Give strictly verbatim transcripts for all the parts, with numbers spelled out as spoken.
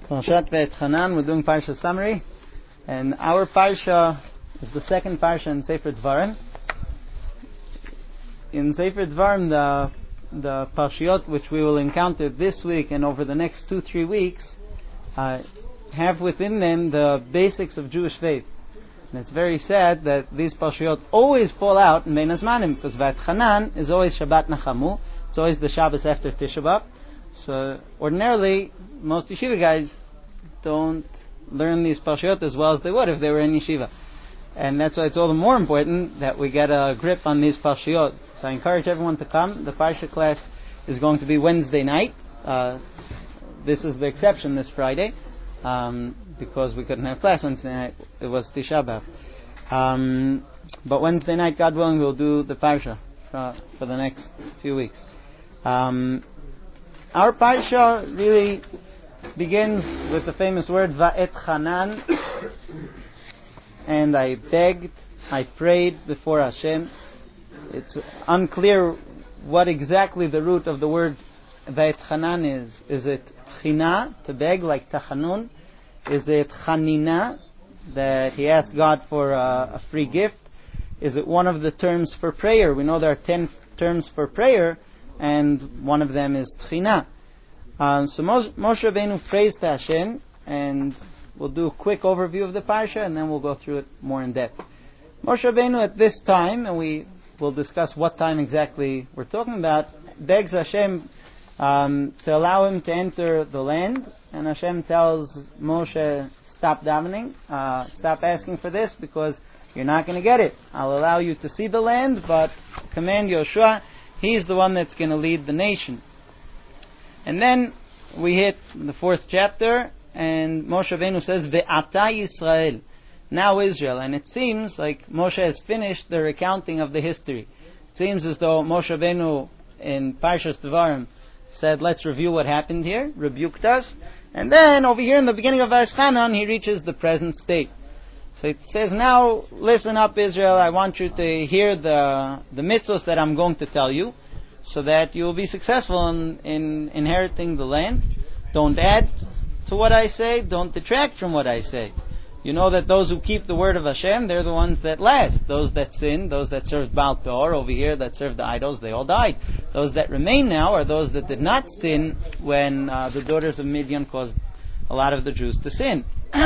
Parashat Va'etchanan, we're doing Parsha summary, and our Parsha is the second Parsha in Sefer Dvarim. In Sefer Dvarim, the the Parshiyot which we will encounter this week and over the next two, three weeks uh, have within them the basics of Jewish faith. And it's very sad that these Parshiyot always fall out in Bein Hazmanim, because Va'etchanan is always Shabbat Nachamu, it's always the Shabbos after Tisha B'Av. So ordinarily, most yeshiva guys don't learn these parashiyot as well as they would if they were in yeshiva. And that's why it's all the more important that we get a grip on these parashiyot. So I encourage everyone to come. The parsha class is going to be Wednesday night. Uh, this is the exception this Friday, um, because we couldn't have class Wednesday night. It was Tisha B'Av. Um, but Wednesday night, God willing, we'll do the parsha for, for the next few weeks. Um, Our parsha really begins with the famous word Va'etchanan, and I begged, I prayed before Hashem. It's unclear what exactly the root of the word Va'etchanan is. Is it Tchina, to beg, like Tachanun? Is it Chanina, that he asked God for a, a free gift? Is it one of the terms for prayer? We know there are ten terms for prayer, and one of them is Tchina. Um, so Moshe, Moshe Rabbeinu prays to Hashem, and we'll do a quick overview of the parsha, and then we'll go through it more in depth. Moshe Rabbeinu at this time, and we will discuss what time exactly we're talking about, begs Hashem um, to allow him to enter the land, and Hashem tells Moshe, stop davening, uh, stop asking for this, because you're not going to get it. I'll allow you to see the land, but command Yoshua. He's the one that's going to lead the nation. And then we hit the fourth chapter, and Moshe Rabbeinu says, Ve'ata Yisrael, now Israel. And it seems like Moshe has finished the recounting of the history. It seems as though Moshe Rabbeinu in Parshas Dvarim said, let's review what happened here, rebuked us. And then over here in the beginning of Va'etchanan, he reaches the present state. So it says, now listen up, Israel, I want you to hear the the mitzvos that I'm going to tell you, so that you will be successful in, in inheriting the land. Don't add to what I say, don't detract from what I say. You know that those who keep the word of Hashem, they're the ones that last. Those that sin, those that served Baal Peor over here, that served the idols, they all died. Those that remain now are those that did not sin when uh, the daughters of Midian caused a lot of the Jews to sin.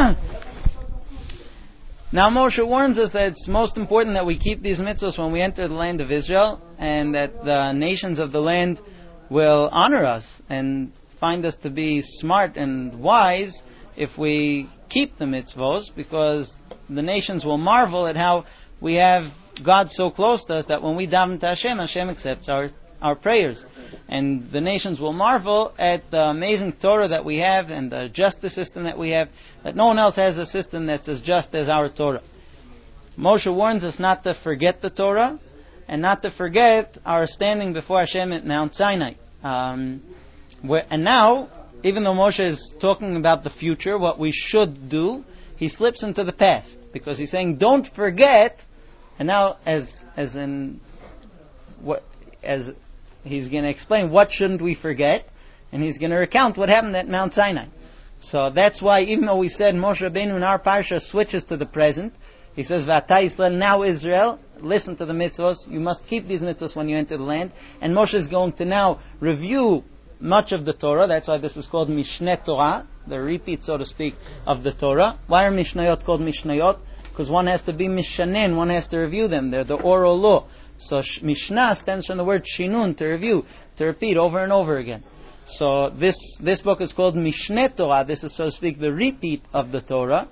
Now Moshe warns us that it's most important that we keep these mitzvahs when we enter the land of Israel, and that the nations of the land will honor us and find us to be smart and wise if we keep the mitzvahs, because the nations will marvel at how we have God so close to us that when we daven to Hashem, Hashem accepts our, our prayers. And the nations will marvel at the amazing Torah that we have and the justice system that we have, that no one else has a system that's as just as our Torah. Moshe warns us not to forget the Torah and not to forget our standing before Hashem at Mount Sinai. Um, where, and now, even though Moshe is talking about the future, what we should do, he slips into the past, because he's saying, don't forget. And now, as as in what as he's going to explain what shouldn't we forget, and he's going to recount what happened at Mount Sinai. So that's why, even though we said Moshe Rabbeinu in our parsha switches to the present, he says, V'ata Yisrael, now Israel, listen to the mitzvos, you must keep these mitzvos when you enter the land. And Moshe is going to now review much of the Torah. That's why this is called Mishneh Torah, the repeat, so to speak, of the Torah. Why are Mishnayot called Mishnayot? Because one has to be Mishanen, one has to review them. They're the oral law. So sh- Mishnah stems from the word Shinun, to review, to repeat over and over again. So this this book is called Mishneh Torah. This is, so to speak, the repeat of the Torah.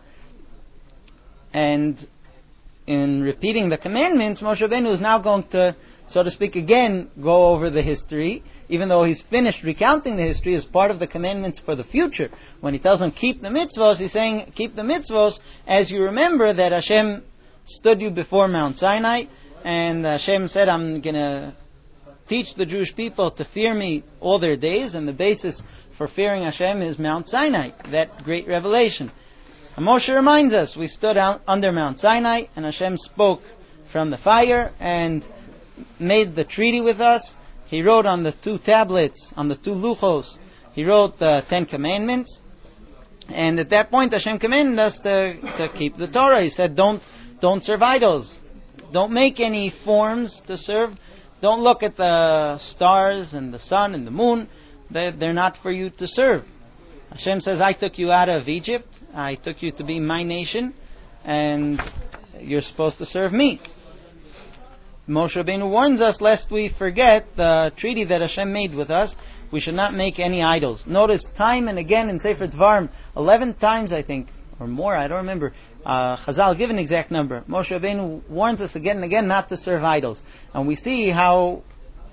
And in repeating the commandments, Moshe Rabbeinu is now going to, so to speak, again go over the history, even though he's finished recounting the history as part of the commandments for the future. When he tells them, keep the mitzvos, he's saying, keep the mitzvos as you remember that Hashem stood you before Mount Sinai, and Hashem said, I'm going to teach the Jewish people to fear me all their days, and the basis for fearing Hashem is Mount Sinai, that great revelation. And Moshe reminds us, we stood out under Mount Sinai, and Hashem spoke from the fire, and made the treaty with us. He wrote on the two tablets, on the two luchos, he wrote the Ten Commandments. And at that point, Hashem commanded us to, to keep the Torah. He said, don't, don't serve idols. Don't make any forms to serve. Don't look at the stars and the sun and the moon. They're, they're not for you to serve. Hashem says, I took you out of Egypt. I took you to be my nation. And you're supposed to serve me. Moshe Rabbeinu warns us lest we forget the treaty that Hashem made with us. We should not make any idols. Notice time and again in Sefer Dvarim, eleven times I think, or more, I don't remember. Uh, Chazal give an exact number. Moshe Rabbeinu warns us again and again not to serve idols. And we see how,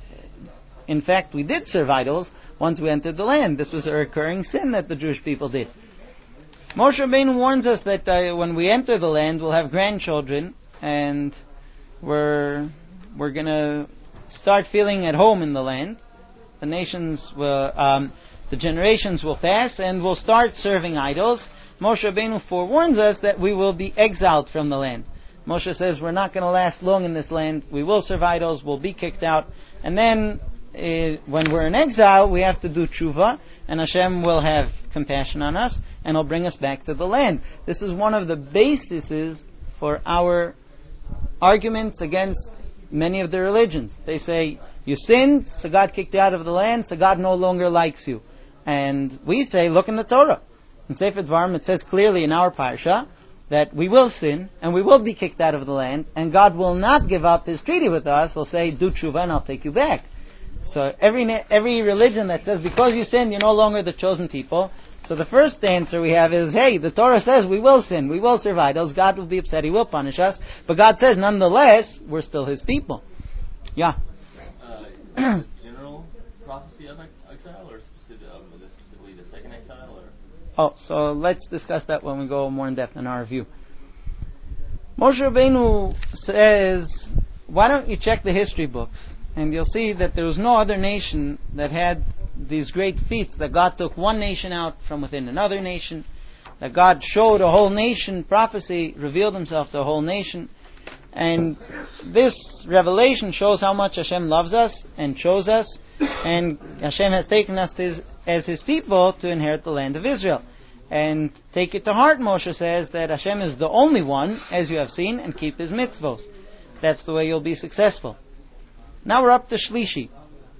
in fact, we did serve idols once we entered the land. This was a recurring sin that the Jewish people did. Moshe Rabbeinu warns us that uh, when we enter the land, we'll have grandchildren, and we're we're going to start feeling at home in the land. The nations will, um, the generations will pass, and we'll start serving idols. Moshe Rabbeinu forewarns us that we will be exiled from the land. Moshe says we're not going to last long in this land. We will serve idols. We'll be kicked out, and then uh, when we're in exile, we have to do tshuva, and Hashem will have compassion on us, and He'll bring us back to the land. This is one of the bases for our arguments against many of the religions. They say, you sinned, so God kicked you out of the land, so God no longer likes you. And we say, look in the Torah. In Sefer Dvarim, it says clearly in our parsha that we will sin, and we will be kicked out of the land, and God will not give up His treaty with us. He'll say, do tshuva and I'll take you back. So every every religion that says, because you sinned, you're no longer the chosen people. So the first answer we have is, hey, the Torah says we will sin, we will serve idols, God will be upset, He will punish us. But God says, nonetheless, we're still His people. Yeah. Uh, general prophecy of exile, or specific, um, specifically the second exile? Or? Oh, so let's discuss that when we go more in depth in our review. Moshe Rabbeinu says, why don't you check the history books? And you'll see that there was no other nation that had these great feats, that God took one nation out from within another nation, that God showed a whole nation, prophecy revealed Himself to a whole nation. And this revelation shows how much Hashem loves us and chose us, and Hashem has taken us to his, as His people to inherit the land of Israel. And take it to heart, Moshe says, that Hashem is the only one, as you have seen, and keep His mitzvos. That's the way you'll be successful. Now we're up to Shlishi.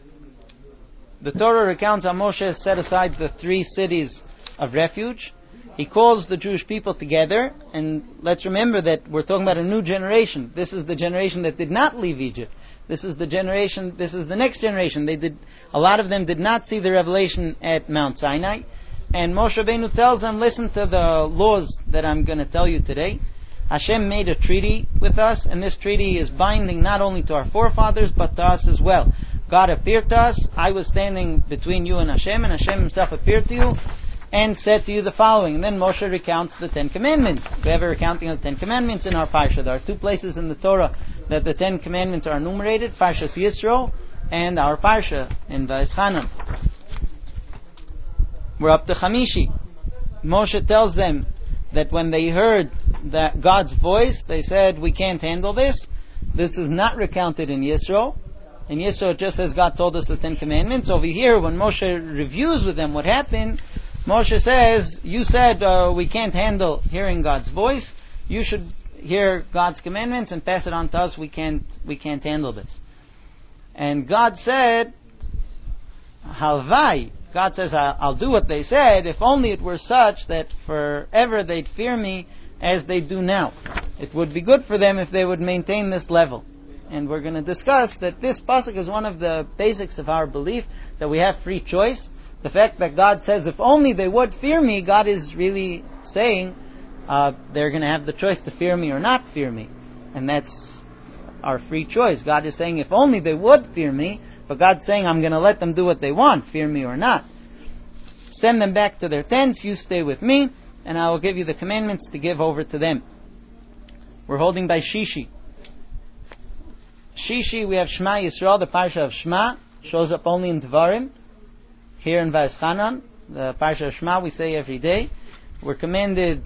The Torah recounts how Moshe set aside the three cities of refuge. He calls the Jewish people together, and let's remember that we're talking about a new generation. This is the generation that did not leave Egypt. This is the generation, this is the next generation. They did, a lot of them did not see the revelation at Mount Sinai. And Moshe Rabbeinu tells them, listen to the laws that I'm going to tell you today. Hashem made a treaty with us, and this treaty is binding not only to our forefathers, but to us as well. God appeared to us. I was standing between you and Hashem, and Hashem Himself appeared to you and said to you the following. And then Moshe recounts the Ten Commandments. We have a recounting of the Ten Commandments in our parsha. There are two places in the Torah that the Ten Commandments are enumerated, Parshas Yisro and our parsha in Va'eschanan. We're up to Chamishi. Moshe tells them that when they heard that God's voice, they said, we can't handle this. This is not recounted in Yisro. In Yisro it just says God told us the Ten Commandments. Over here, when Moshe reviews with them what happened, Moshe says, you said uh, we can't handle hearing God's voice. You should hear God's commandments and pass it on to us. We can't, we can't handle this. And God said, Halvai. God says, I'll do what they said, if only it were such that forever they'd fear me as they do now. It would be good for them if they would maintain this level. And we're going to discuss that this pasuk is one of the basics of our belief, that we have free choice. The fact that God says, if only they would fear me, God is really saying uh, they're going to have the choice to fear me or not fear me. And that's our free choice. God is saying, if only they would fear me, but God's saying, I'm going to let them do what they want, fear me or not. Send them back to their tents, you stay with me, and I will give you the commandments to give over to them. We're holding by Shishi. Shishi, we have Shema Yisrael, the parsha of Shema, shows up only in Dvarim. Here in Va'eschanan, the parsha of Shema we say every day. We're commanded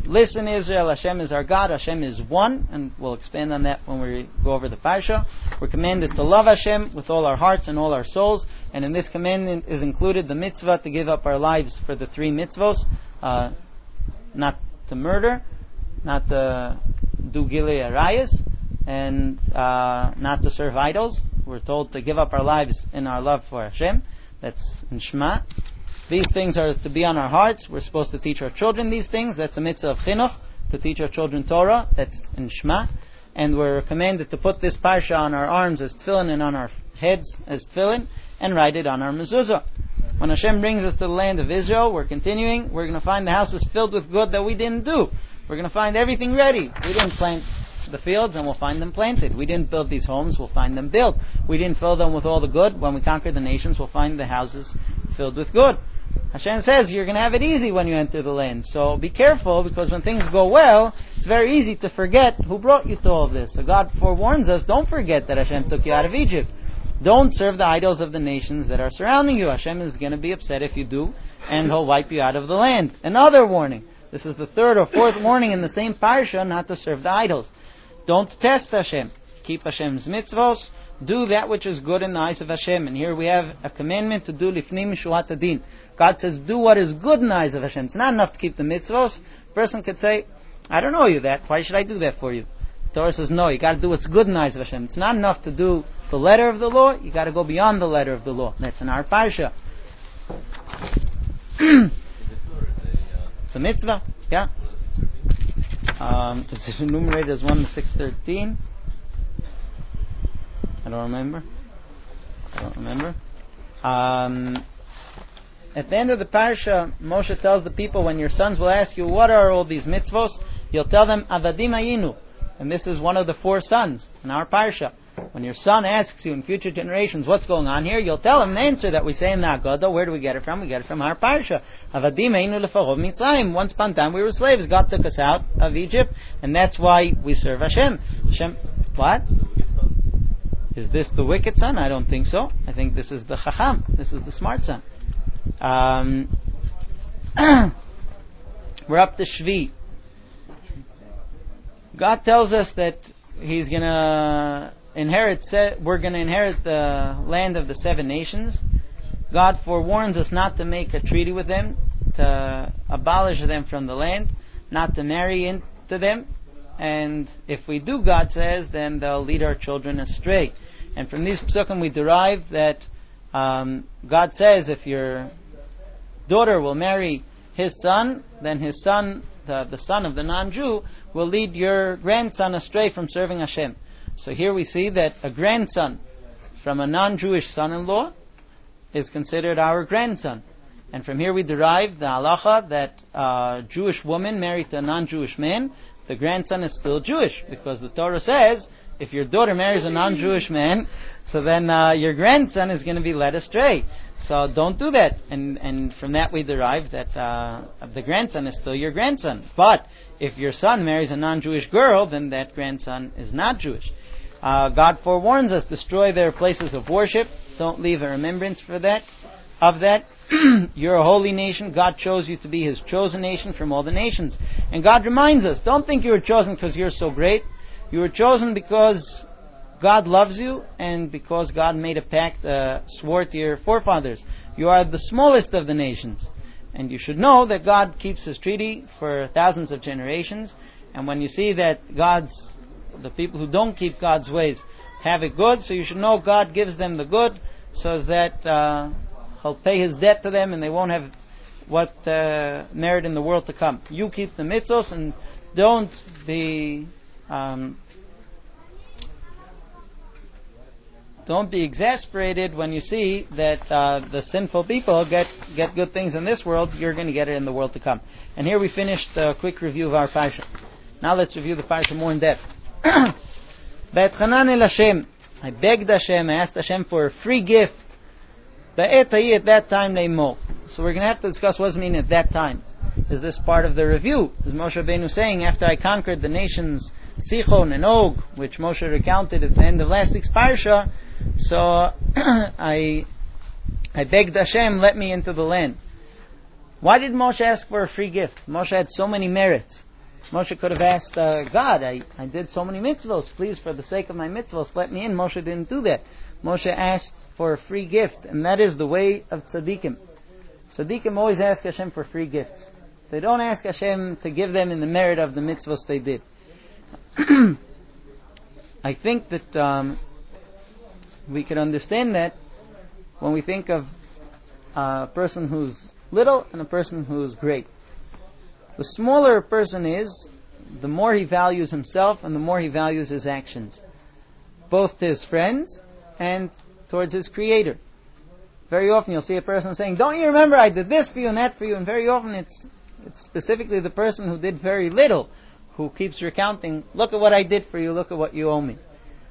listen, Israel, Hashem is our God, Hashem is one, and we'll expand on that when we go over the parsha. We're commanded to love Hashem with all our hearts and all our souls, and in this commandment is included the mitzvah to give up our lives for the three mitzvos, uh, not to murder, not to do gilei arayos, and uh, not to serve idols. We're told to give up our lives in our love for Hashem. That's in Shema. These things are to be on our hearts. We're supposed to teach our children these things. That's a mitzvah of chinuch, to teach our children Torah. That's in Shema. And we're commanded to put this parsha on our arms as tefillin and on our heads as tefillin and write it on our mezuzah. When Hashem brings us to the land of Israel, we're continuing. We're going to find the house was filled with good that we didn't do. We're going to find everything ready. We didn't plant the fields, and we'll find them planted. We didn't build these homes, we'll find them built. We didn't fill them with all the good. When we conquer the nations, we'll find the houses filled with good. Hashem says you're going to have it easy when you enter the land. So be careful, because when things go well, it's very easy to forget who brought you to all of this. So God forewarns us, don't forget that Hashem took you out of Egypt. Don't serve the idols of the nations that are surrounding you. Hashem is going to be upset if you do, and He'll wipe you out of the land. Another warning. This is the third or fourth warning in the same parsha, not to serve the idols. Don't test Hashem. Keep Hashem's mitzvos. Do that which is good in the eyes of Hashem. And here we have a commandment to do lifnim mishuat adin. God says, do what is good in the eyes of Hashem. It's not enough to keep the mitzvos. A person could say, I don't owe you that. Why should I do that for you? The Torah says, no, you got to do what's good in the eyes of Hashem. It's not enough to do the letter of the law. You got to go beyond the letter of the law. That's in our parsha. It's a mitzvah. Yeah. Um, it's enumerated as one to six thirteen. I don't remember. I don't remember. Um, at the end of the parasha, Moshe tells the people, when your sons will ask you, what are all these mitzvos? You'll tell them, avadim ayinu. And this is one of the four sons in our parasha. When your son asks you in future generations what's going on here, you'll tell him the answer that we say in the Haggadah. Where do we get it from? We get it from our parsha. Avadim ayinu lefarov mitzrayim. Once upon a time we were slaves. God took us out of Egypt, and that's why we serve Hashem. Hashem, what? Is this the wicked son? I don't think so. I think this is the chacham. This is the smart son. Um, we're up to Shvi. God tells us that He's going to inherit, we're going to inherit the land of the seven nations. God forewarns us not to make a treaty with them, to abolish them from the land, not to marry into them. And if we do, God says, then they'll lead our children astray. And from these psukim we derive that um, God says if your daughter will marry his son, then his son, the, the son of the non-Jew, will lead your grandson astray from serving Hashem. So here we see that a grandson from a non-Jewish son-in-law is considered our grandson. And from here we derive the halacha that a Jewish woman married to a non-Jewish man, the grandson is still Jewish, because the Torah says if your daughter marries a non-Jewish man, so then uh, your grandson is going to be led astray. So don't do that. And and from that we derive that uh, the grandson is still your grandson. But if your son marries a non-Jewish girl, then that grandson is not Jewish. Uh, God forewarns us, destroy their places of worship. Don't leave a remembrance for that. Of that, you're a holy nation. God chose you to be His chosen nation from all the nations. And God reminds us, don't think you were chosen because you're so great. You were chosen because God loves you and because God made a pact, uh, swore to your forefathers. You are the smallest of the nations. And you should know that God keeps His treaty for thousands of generations. And when you see that God's, the people who don't keep God's ways have it good, so you should know God gives them the good so that uh, He'll pay His debt to them and they won't have what uh, merit in the world to come. You keep the mitzvos and don't be um, don't be exasperated when you see that uh, the sinful people get get good things in this world. You're going to get it in the world to come. And here we finished a quick review of our parsha. Now let's review the parsha more in depth. V'etchanan el Hashem, I begged Hashem, I asked Hashem for a free gift. Ba'et hayi, at that time they mo. So we're going to have to discuss what does it mean at that time. Is this part of the review? Is Moshe Rabbeinu saying, after I conquered the nations Sichon and Og, which Moshe recounted at the end of last week's parsha, so I I begged Hashem, let me into the land. Why did Moshe ask for a free gift? Moshe had so many merits. Moshe could have asked uh, God, I, I did so many mitzvos, please, for the sake of my mitzvos, let me in. Moshe didn't do that. Moshe asked for a free gift, and that is the way of tzaddikim. Tzaddikim always ask Hashem for free gifts. They don't ask Hashem to give them in the merit of the mitzvos they did. I think that um, we can understand that when we think of a person who's little and a person who's great. The smaller a person is, the more he values himself and the more he values his actions, both to his friends and towards his Creator. Very often you'll see a person saying, don't you remember I did this for you and that for you? And very often it's, it's specifically the person who did very little who keeps recounting, look at what I did for you, look at what you owe me.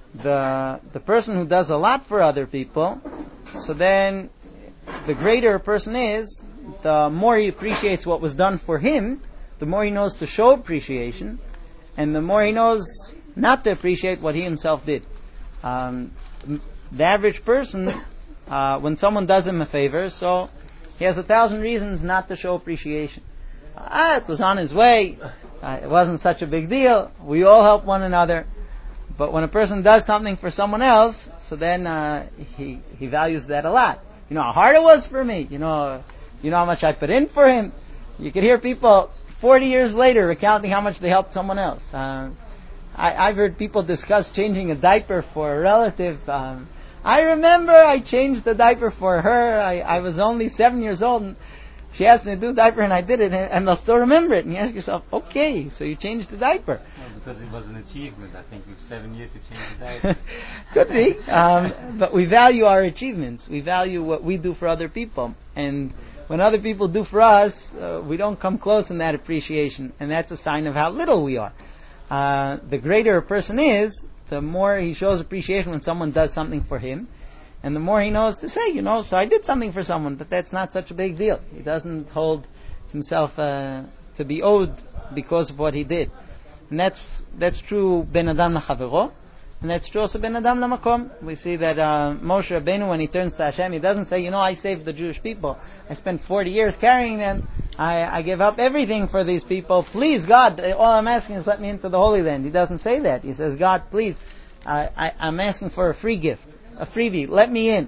The, the person who does a lot for other people, so then the greater a person is, the more he appreciates what was done for him, the more he knows to show appreciation, and the more he knows not to appreciate what he himself did. Um, the average person, uh, when someone does him a favor, so he has a thousand reasons not to show appreciation. Ah, it was on his way. Uh, it wasn't such a big deal. We all help one another. But when a person does something for someone else, so then uh, he he values that a lot. You know how hard it was for me. You know, you know how much I put in for him. You could hear people forty years later recounting how much they helped someone else. Uh, I, I've heard people discuss changing a diaper for a relative. Um, I remember I changed the diaper for her. I, I was only seven years old, and she asked me to do a diaper, and I did it, and, and they'll still remember it. And you ask yourself, okay, so you changed the diaper. Well, because it was an achievement. I think it was seven years to change the diaper. Could be. Um, but we value our achievements. We value what we do for other people. And when other people do for us, uh, we don't come close in that appreciation. And that's a sign of how little we are. Uh, the greater a person is, the more he shows appreciation when someone does something for him. And the more he knows to say, you know, so I did something for someone, but that's not such a big deal. He doesn't hold himself uh, to be owed because of what he did. And that's that's true ben adam lachavero, and that's true also ben adam lamakom. We see that uh, Moshe Rabbeinu, when he turns to Hashem, he doesn't say, you know, I saved the Jewish people. I spent forty years carrying them. I, I give up everything for these people. Please, God, all I'm asking is let me into the Holy Land. He doesn't say that. He says, God, please, I, I, I'm asking for a free gift. A freebie, let me in.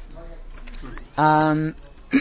Um,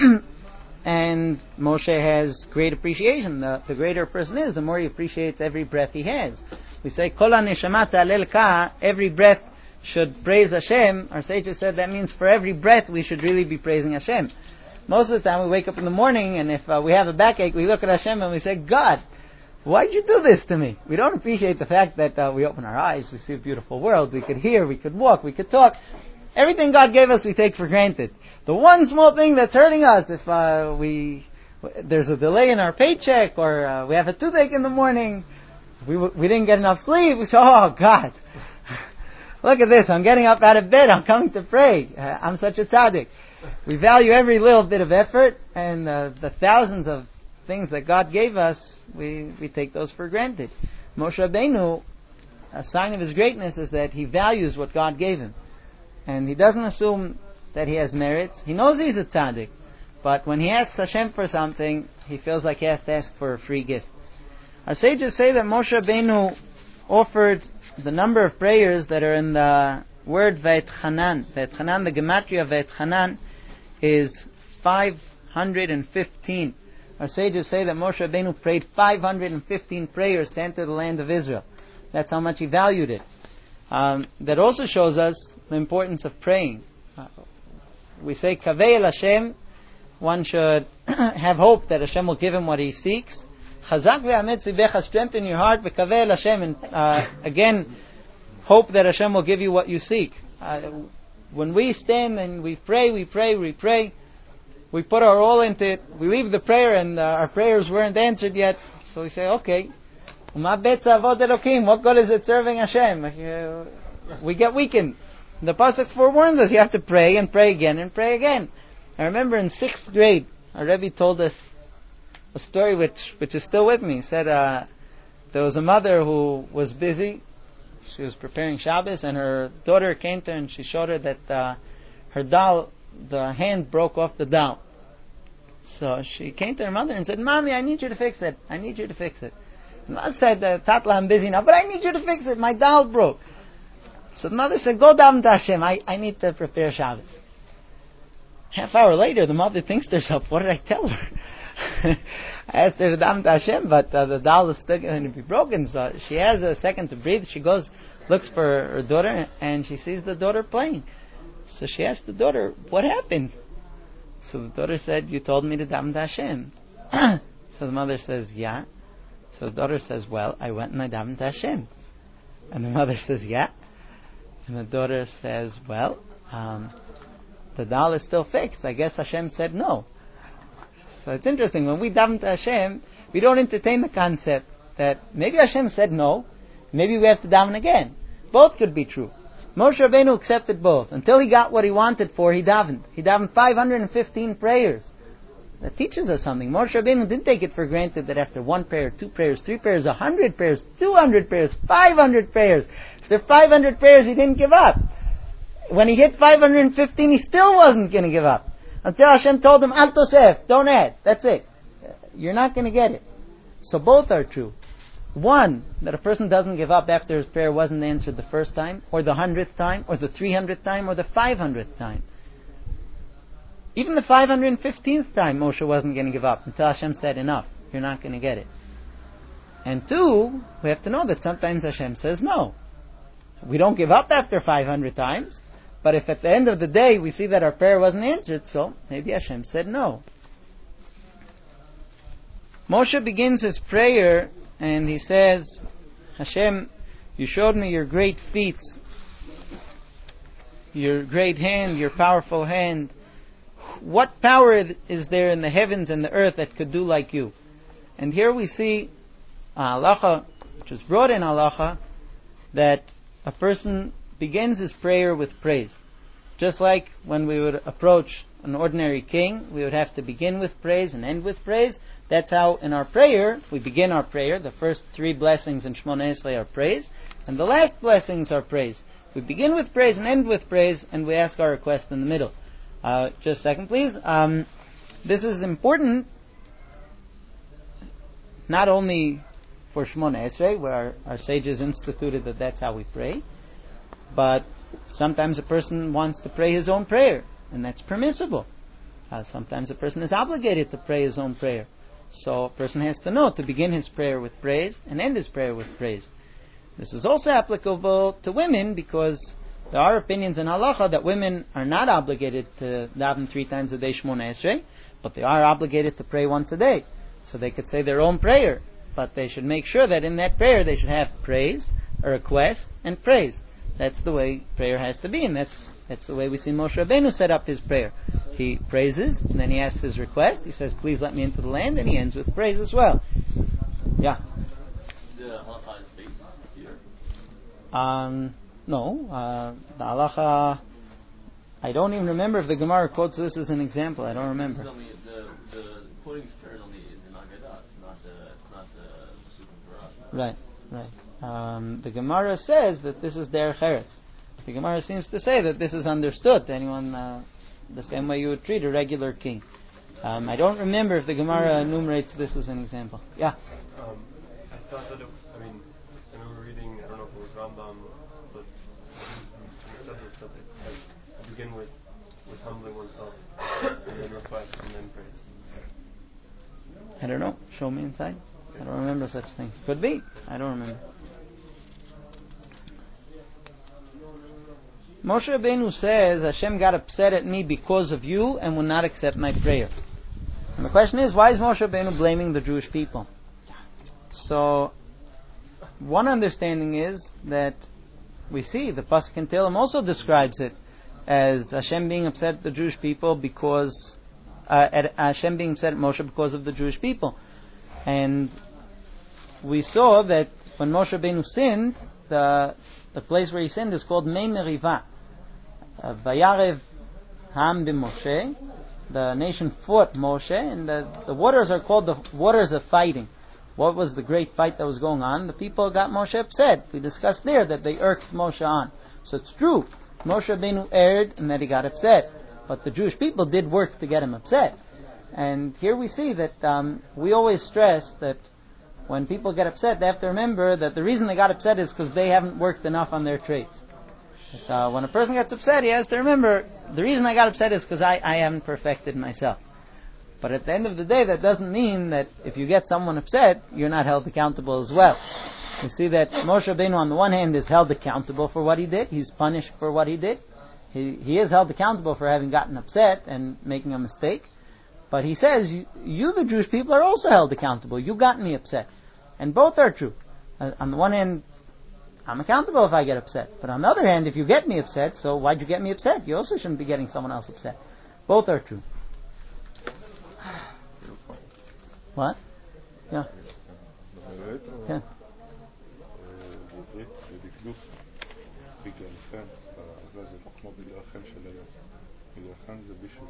and Moshe has great appreciation. The, the greater a person is, the more he appreciates every breath he has. We say, Kol ha-neshama ta'alel ka, every breath should praise Hashem. Our sages said that means for every breath we should really be praising Hashem. Most of the time we wake up in the morning, and if uh, we have a backache, we look at Hashem and we say, God, why'd you do this to me? We don't appreciate the fact that uh, we open our eyes, we see a beautiful world, we could hear, we could walk, we could talk. Everything God gave us we take for granted. The one small thing that's hurting us, if uh, we there's a delay in our paycheck, or uh, we have a toothache in the morning, we we didn't get enough sleep, we say, oh God, look at this, I'm getting up out of bed, I'm coming to pray, uh, I'm such a tzaddik. We value every little bit of effort, and uh, the thousands of things that God gave us, we, we take those for granted. Moshe Rabbeinu, a sign of his greatness is that he values what God gave him. And he doesn't assume that he has merits. He knows he's a tzaddik. But when he asks Hashem for something, he feels like he has to ask for a free gift. Our sages say that Moshe Rabbeinu offered the number of prayers that are in the word Va'etchanan. Va'etchanan, the gematria of Va'etchanan, is five hundred fifteen. Our sages say that Moshe Rabbeinu prayed five hundred fifteen prayers to enter the land of Israel. That's how much he valued it. Um, that also shows us the importance of praying. Uh, we say, Kaveh el Hashem, one should have hope that Hashem will give him what he seeks. Chazak ve'ametz libecha, strengthen your heart, v'kaveh el Hashem, and uh, again, hope that Hashem will give you what you seek. Uh, when we stand and we pray, we pray, we pray, we put our all into it, we leave the prayer and uh, our prayers weren't answered yet, so we say, okay, what good is it serving Hashem? We get weakened. The pasuk forewarns us, you have to pray and pray again and pray again. I remember in sixth grade, our Rebbe told us a story which, which is still with me. He said uh, there was a mother who was busy. She was preparing Shabbos, and her daughter came to her and she showed her that uh, her doll, the hand broke off the doll. So she came to her mother and said, Mommy, I need you to fix it. I need you to fix it. The mother said, uh, Tatla, I'm busy now, but I need you to fix it. My doll broke. So the mother said, go down to Hashem. I, I need to prepare Shabbos. Half hour later, the mother thinks to herself, what did I tell her? I asked her to daven to Hashem, but uh, the doll is still going to be broken. So she has a second to breathe. She goes, looks for her daughter, and she sees the daughter playing. So she asked the daughter, what happened? So the daughter said, you told me to daven to Hashem. So the mother says, yeah. So the daughter says, well, I went and I davened to Hashem. And the mother says, yeah. And the daughter says, well, um, the doll is still fixed. I guess Hashem said no. So it's interesting. When we daven to Hashem, we don't entertain the concept that maybe Hashem said no, maybe we have to daven again. Both could be true. Moshe Rabbeinu accepted both. Until he got what he wanted for, he davened. He davened five hundred fifteen prayers. That teaches us something. Moshe Rabbeinu didn't take it for granted that after one prayer, two prayers, three prayers, a hundred prayers, two hundred prayers, five hundred prayers. After five hundred prayers, he didn't give up. When he hit five hundred fifteen, he still wasn't going to give up. Until Hashem told him, Al Tosef, don't add. That's it. You're not going to get it. So both are true. One, that a person doesn't give up after his prayer wasn't answered the first time, or the hundredth time, or the three hundredth time, or the five hundredth time. Even the five hundred fifteenth time, Moshe wasn't going to give up until Hashem said, enough, you're not going to get it. And two, we have to know that sometimes Hashem says no. We don't give up after five hundred times, but if at the end of the day we see that our prayer wasn't answered, so maybe Hashem said no. Moshe begins his prayer and he says, Hashem, you showed me your great feats, your great hand, your powerful hand. What power is there in the heavens and the earth that could do like you? And here we see a halacha, which is brought in halacha, that a person begins his prayer with praise. Just like when we would approach an ordinary king, we would have to begin with praise and end with praise. That's how in our prayer, we begin our prayer. The first three blessings in Shemona Esrei are praise, and the last blessings are praise. We begin with praise and end with praise, and we ask our request in the middle. Uh, just a second, please. Um, this is important not only for Shemona Esrei, where our, our sages instituted that that's how we pray, but sometimes a person wants to pray his own prayer, and that's permissible. Uh, sometimes a person is obligated to pray his own prayer. So a person has to know to begin his prayer with praise and end his prayer with praise. This is also applicable to women because there are opinions in halacha that women are not obligated to daven three times a day Shemona Esrei, but they are obligated to pray once a day. So they could say their own prayer, but they should make sure that in that prayer they should have praise, a request, and praise. That's the way prayer has to be, and that's that's the way we see Moshe Rabbeinu set up his prayer. He praises, and then he asks his request. He says, please let me into the land, and he ends with praise as well. Yeah? The halacha is based here? Um, no. Uh, the halacha, I don't even remember if the Gemara quotes this as an example. I don't remember. Tell me, the, the quoting Stern only is in Agadah, not the, not the Sukkot Torah. Right, right. Um, the Gemara says that this is Derech Eretz. The Gemara seems to say that this is understood to anyone uh, the same way you would treat a regular king. Um, I don't remember if the Gemara enumerates this as an example. Yeah? Um, I thought that, it, I mean, I remember reading, I don't know if it was Rambam, but it said this, but it said to begin with, with humbling oneself, and then request, and then praise. I don't know. Show me inside. I don't remember such a thing. Could be. I don't remember. Moshe Rabbeinu says, Hashem got upset at me because of you and will not accept my prayer. And the question is, why is Moshe Rabbeinu blaming the Jewish people? So, one understanding is that we see the Pasuk in Tehillim also describes it as Hashem being upset at the Jewish people because uh, at Hashem being upset at Moshe because of the Jewish people. And we saw that when Moshe Rabbeinu sinned, the the place where he sinned is called Mei Merivah. Vayarev Ham b'Moshe. The nation fought Moshe, and the, the waters are called the waters of fighting. What was the great fight that was going on? The people got Moshe upset. We discussed there that they irked Moshe on. So it's true. Moshe Rabbeinu erred and that he got upset. But the Jewish people did work to get him upset. And here we see that um, we always stress that when people get upset, they have to remember that the reason they got upset is because they haven't worked enough on their traits. But, uh, when a person gets upset, he has to remember, the reason I got upset is because I, I haven't perfected myself. But at the end of the day, that doesn't mean that if you get someone upset, you're not held accountable as well. We see that Moshe Rabbeinu, on the one hand, is held accountable for what he did. He's punished for what he did. He, he is held accountable for having gotten upset and making a mistake. But he says, you, you, the Jewish people, are also held accountable. You got me upset. And both are true. Uh, on the one hand, I'm accountable if I get upset. But on the other hand, if you get me upset, so why'd you get me upset? You also shouldn't be getting someone else upset. Both are true. What? Yeah. כן. בעברית, בדקדוק, בגללכם, זה זה לא כמו בגללכם של היום. בגללכם זה בשביל.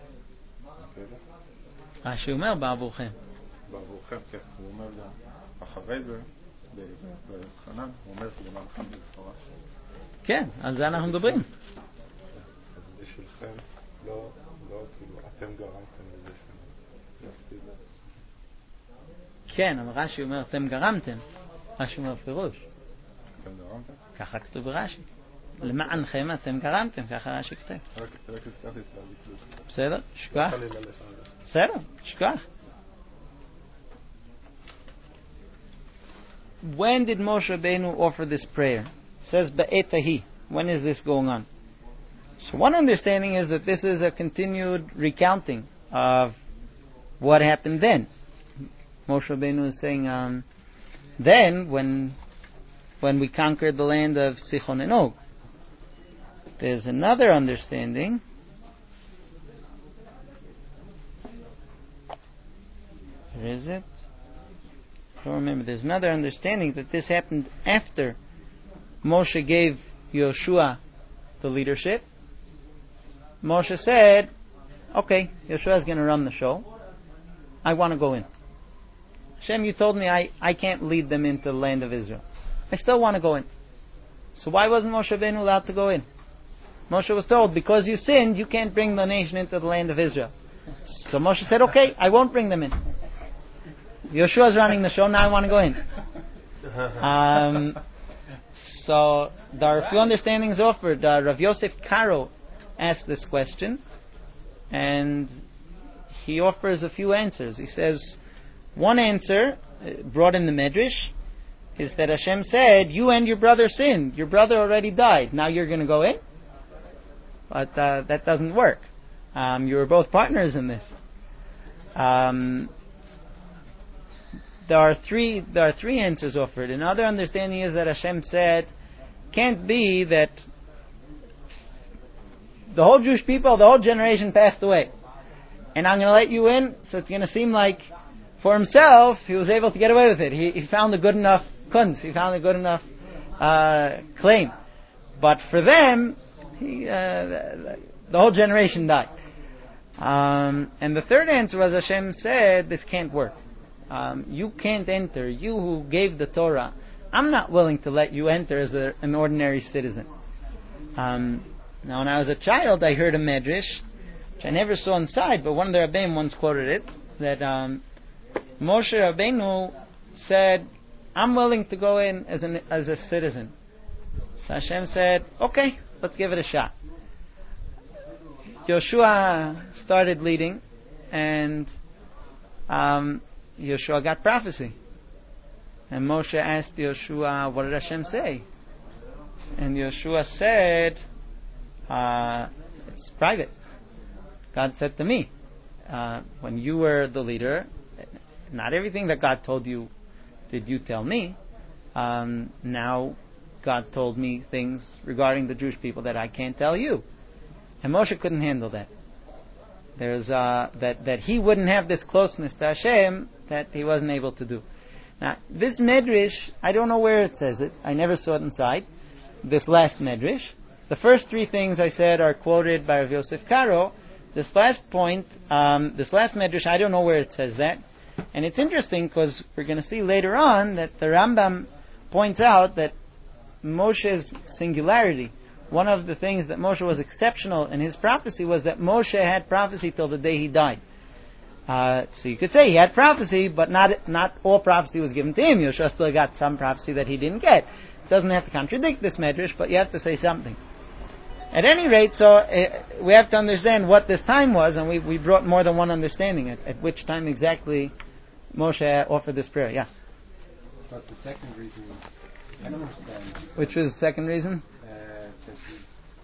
רש"י אומר בעבורכם. בעבורכם, כן. הוא אומר לה, אחרי זה, בחנן, הוא אומר למענכם במפורש. כן, על זה אנחנו מדברים. אז בשבילכם, לא, לא, כאילו, אתם גרמתם לזה שנעשתי זה. כן, אבל רש"י אומר, אתם גרמתם. רש"י אומר פירוש. אתם גרמתם? ככה כתוב ברש"י. למענכם אתם גרמתם, ככה רש"י כתב. רק הזכרתי את הליכוד. בסדר, שכח. בסדר, שכח. When did Moshe Rabbeinu offer this prayer? It says ba'et hahi. When is this going on? So one understanding is that this is a continued recounting of what happened then. Moshe Rabbeinu is saying, um, then when when we conquered the land of Sichon and Og. There's another understanding. Where is it? I don't remember. There's another understanding that this happened after Moshe gave Yoshua the leadership. Moshe said, okay, Yoshua is going to run the show. I want to go in. Hashem, you told me I, I can't lead them into the land of Israel. I still want to go in. So why wasn't Moshe Rabbeinu allowed to go in? Moshe was told, because you sinned, you can't bring the nation into the land of Israel. So Moshe said, okay, I won't bring them in. Yoshua's running the show, now I want to go in. Um, so there are a few understandings offered. Uh, Rav Yosef Karo asked this question, and he offers a few answers. He says, one answer, uh, brought in the Medrash, is that Hashem said, you and your brother sinned. Your brother already died. Now you're going to go in? But uh, that doesn't work. Um, you were both partners in this. Um, there are three. There are three answers offered. Another understanding is that Hashem said, "Can't be that the whole Jewish people, the whole generation passed away, and I'm going to let you in, so it's going to seem like for himself he was able to get away with it. He, he found a good enough kunz. He found a good enough uh, claim, but for them." He, uh, the, the whole generation died. Um, and the third answer was Hashem said, this can't work. Um, you can't enter. You who gave the Torah, I'm not willing to let you enter as a, an ordinary citizen. Um, now, when I was a child, I heard a medrash, which I never saw inside, but one of the Rabbeim once quoted it, that um, Moshe Rabbeinu said, I'm willing to go in as, an, as a citizen. So Hashem said, okay, let's give it a shot. Yoshua started leading, and um, Yoshua got prophecy. And Moshe asked Yoshua, what did Hashem say? And Yoshua said, uh, it's private. God said to me, uh, when you were the leader, not everything that God told you did you tell me. Um, now God told me things regarding the Jewish people that I can't tell you. And Moshe couldn't handle that. There's uh, that that he wouldn't have this closeness to Hashem that he wasn't able to do. Now, this medrash, I don't know where it says it. I never saw it inside. This last medrash. The first three things I said are quoted by Rav Yosef Karo. This last point, um, this last medrash, I don't know where it says that. And it's interesting because we're going to see later on that the Rambam points out that Moshe's singularity, one of the things that Moshe was exceptional in his prophecy was that Moshe had prophecy till the day he died. Uh, so you could say he had prophecy, but not not all prophecy was given to him. Yoshua still got some prophecy that he didn't get. It doesn't have to contradict this medrash, but you have to say something. At any rate, so uh, we have to understand what this time was, and we, we brought more than one understanding at, at which time exactly Moshe offered this prayer. Yeah. But the second reason, I don't understand. Which was the second reason? Uh, that he,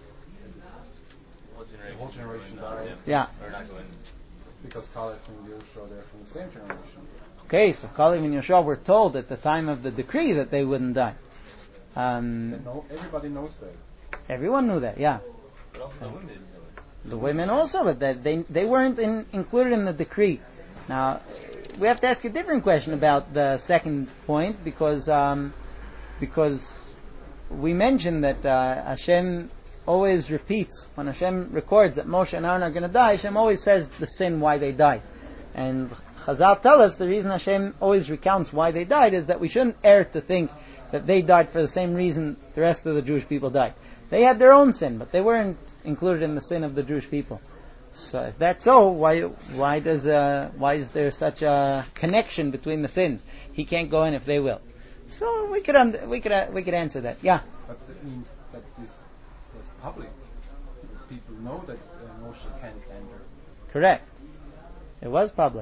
Whole generation, the whole generation going, uh, died. Yeah. Or not going. Because Caliph and Yoshua, they're from the same generation. Okay, so Caleb and Yoshua were told at the time of the decree that they wouldn't die. Um, No, everybody knows that. everyone knew that, yeah. But also the women didn't know it. The women also, but that they they weren't in, included in the decree. Now, we have to ask a different question about the second point because um, because we mentioned that uh, Hashem always repeats when Hashem records that Moshe and Aaron are going to die. Hashem always says the sin why they died, and Chazal tell us the reason Hashem always recounts why they died is that we shouldn't err to think that they died for the same reason the rest of the Jewish people died. They had their own sin, but they weren't included in the sin of the Jewish people. So if that's so, why why does uh, why is there such a connection between the sins? He can't go in if they will. So we could un- we could uh, we could answer that. Yeah. But that means that this was public. People know that uh, Moshe can't enter. Correct. It was public.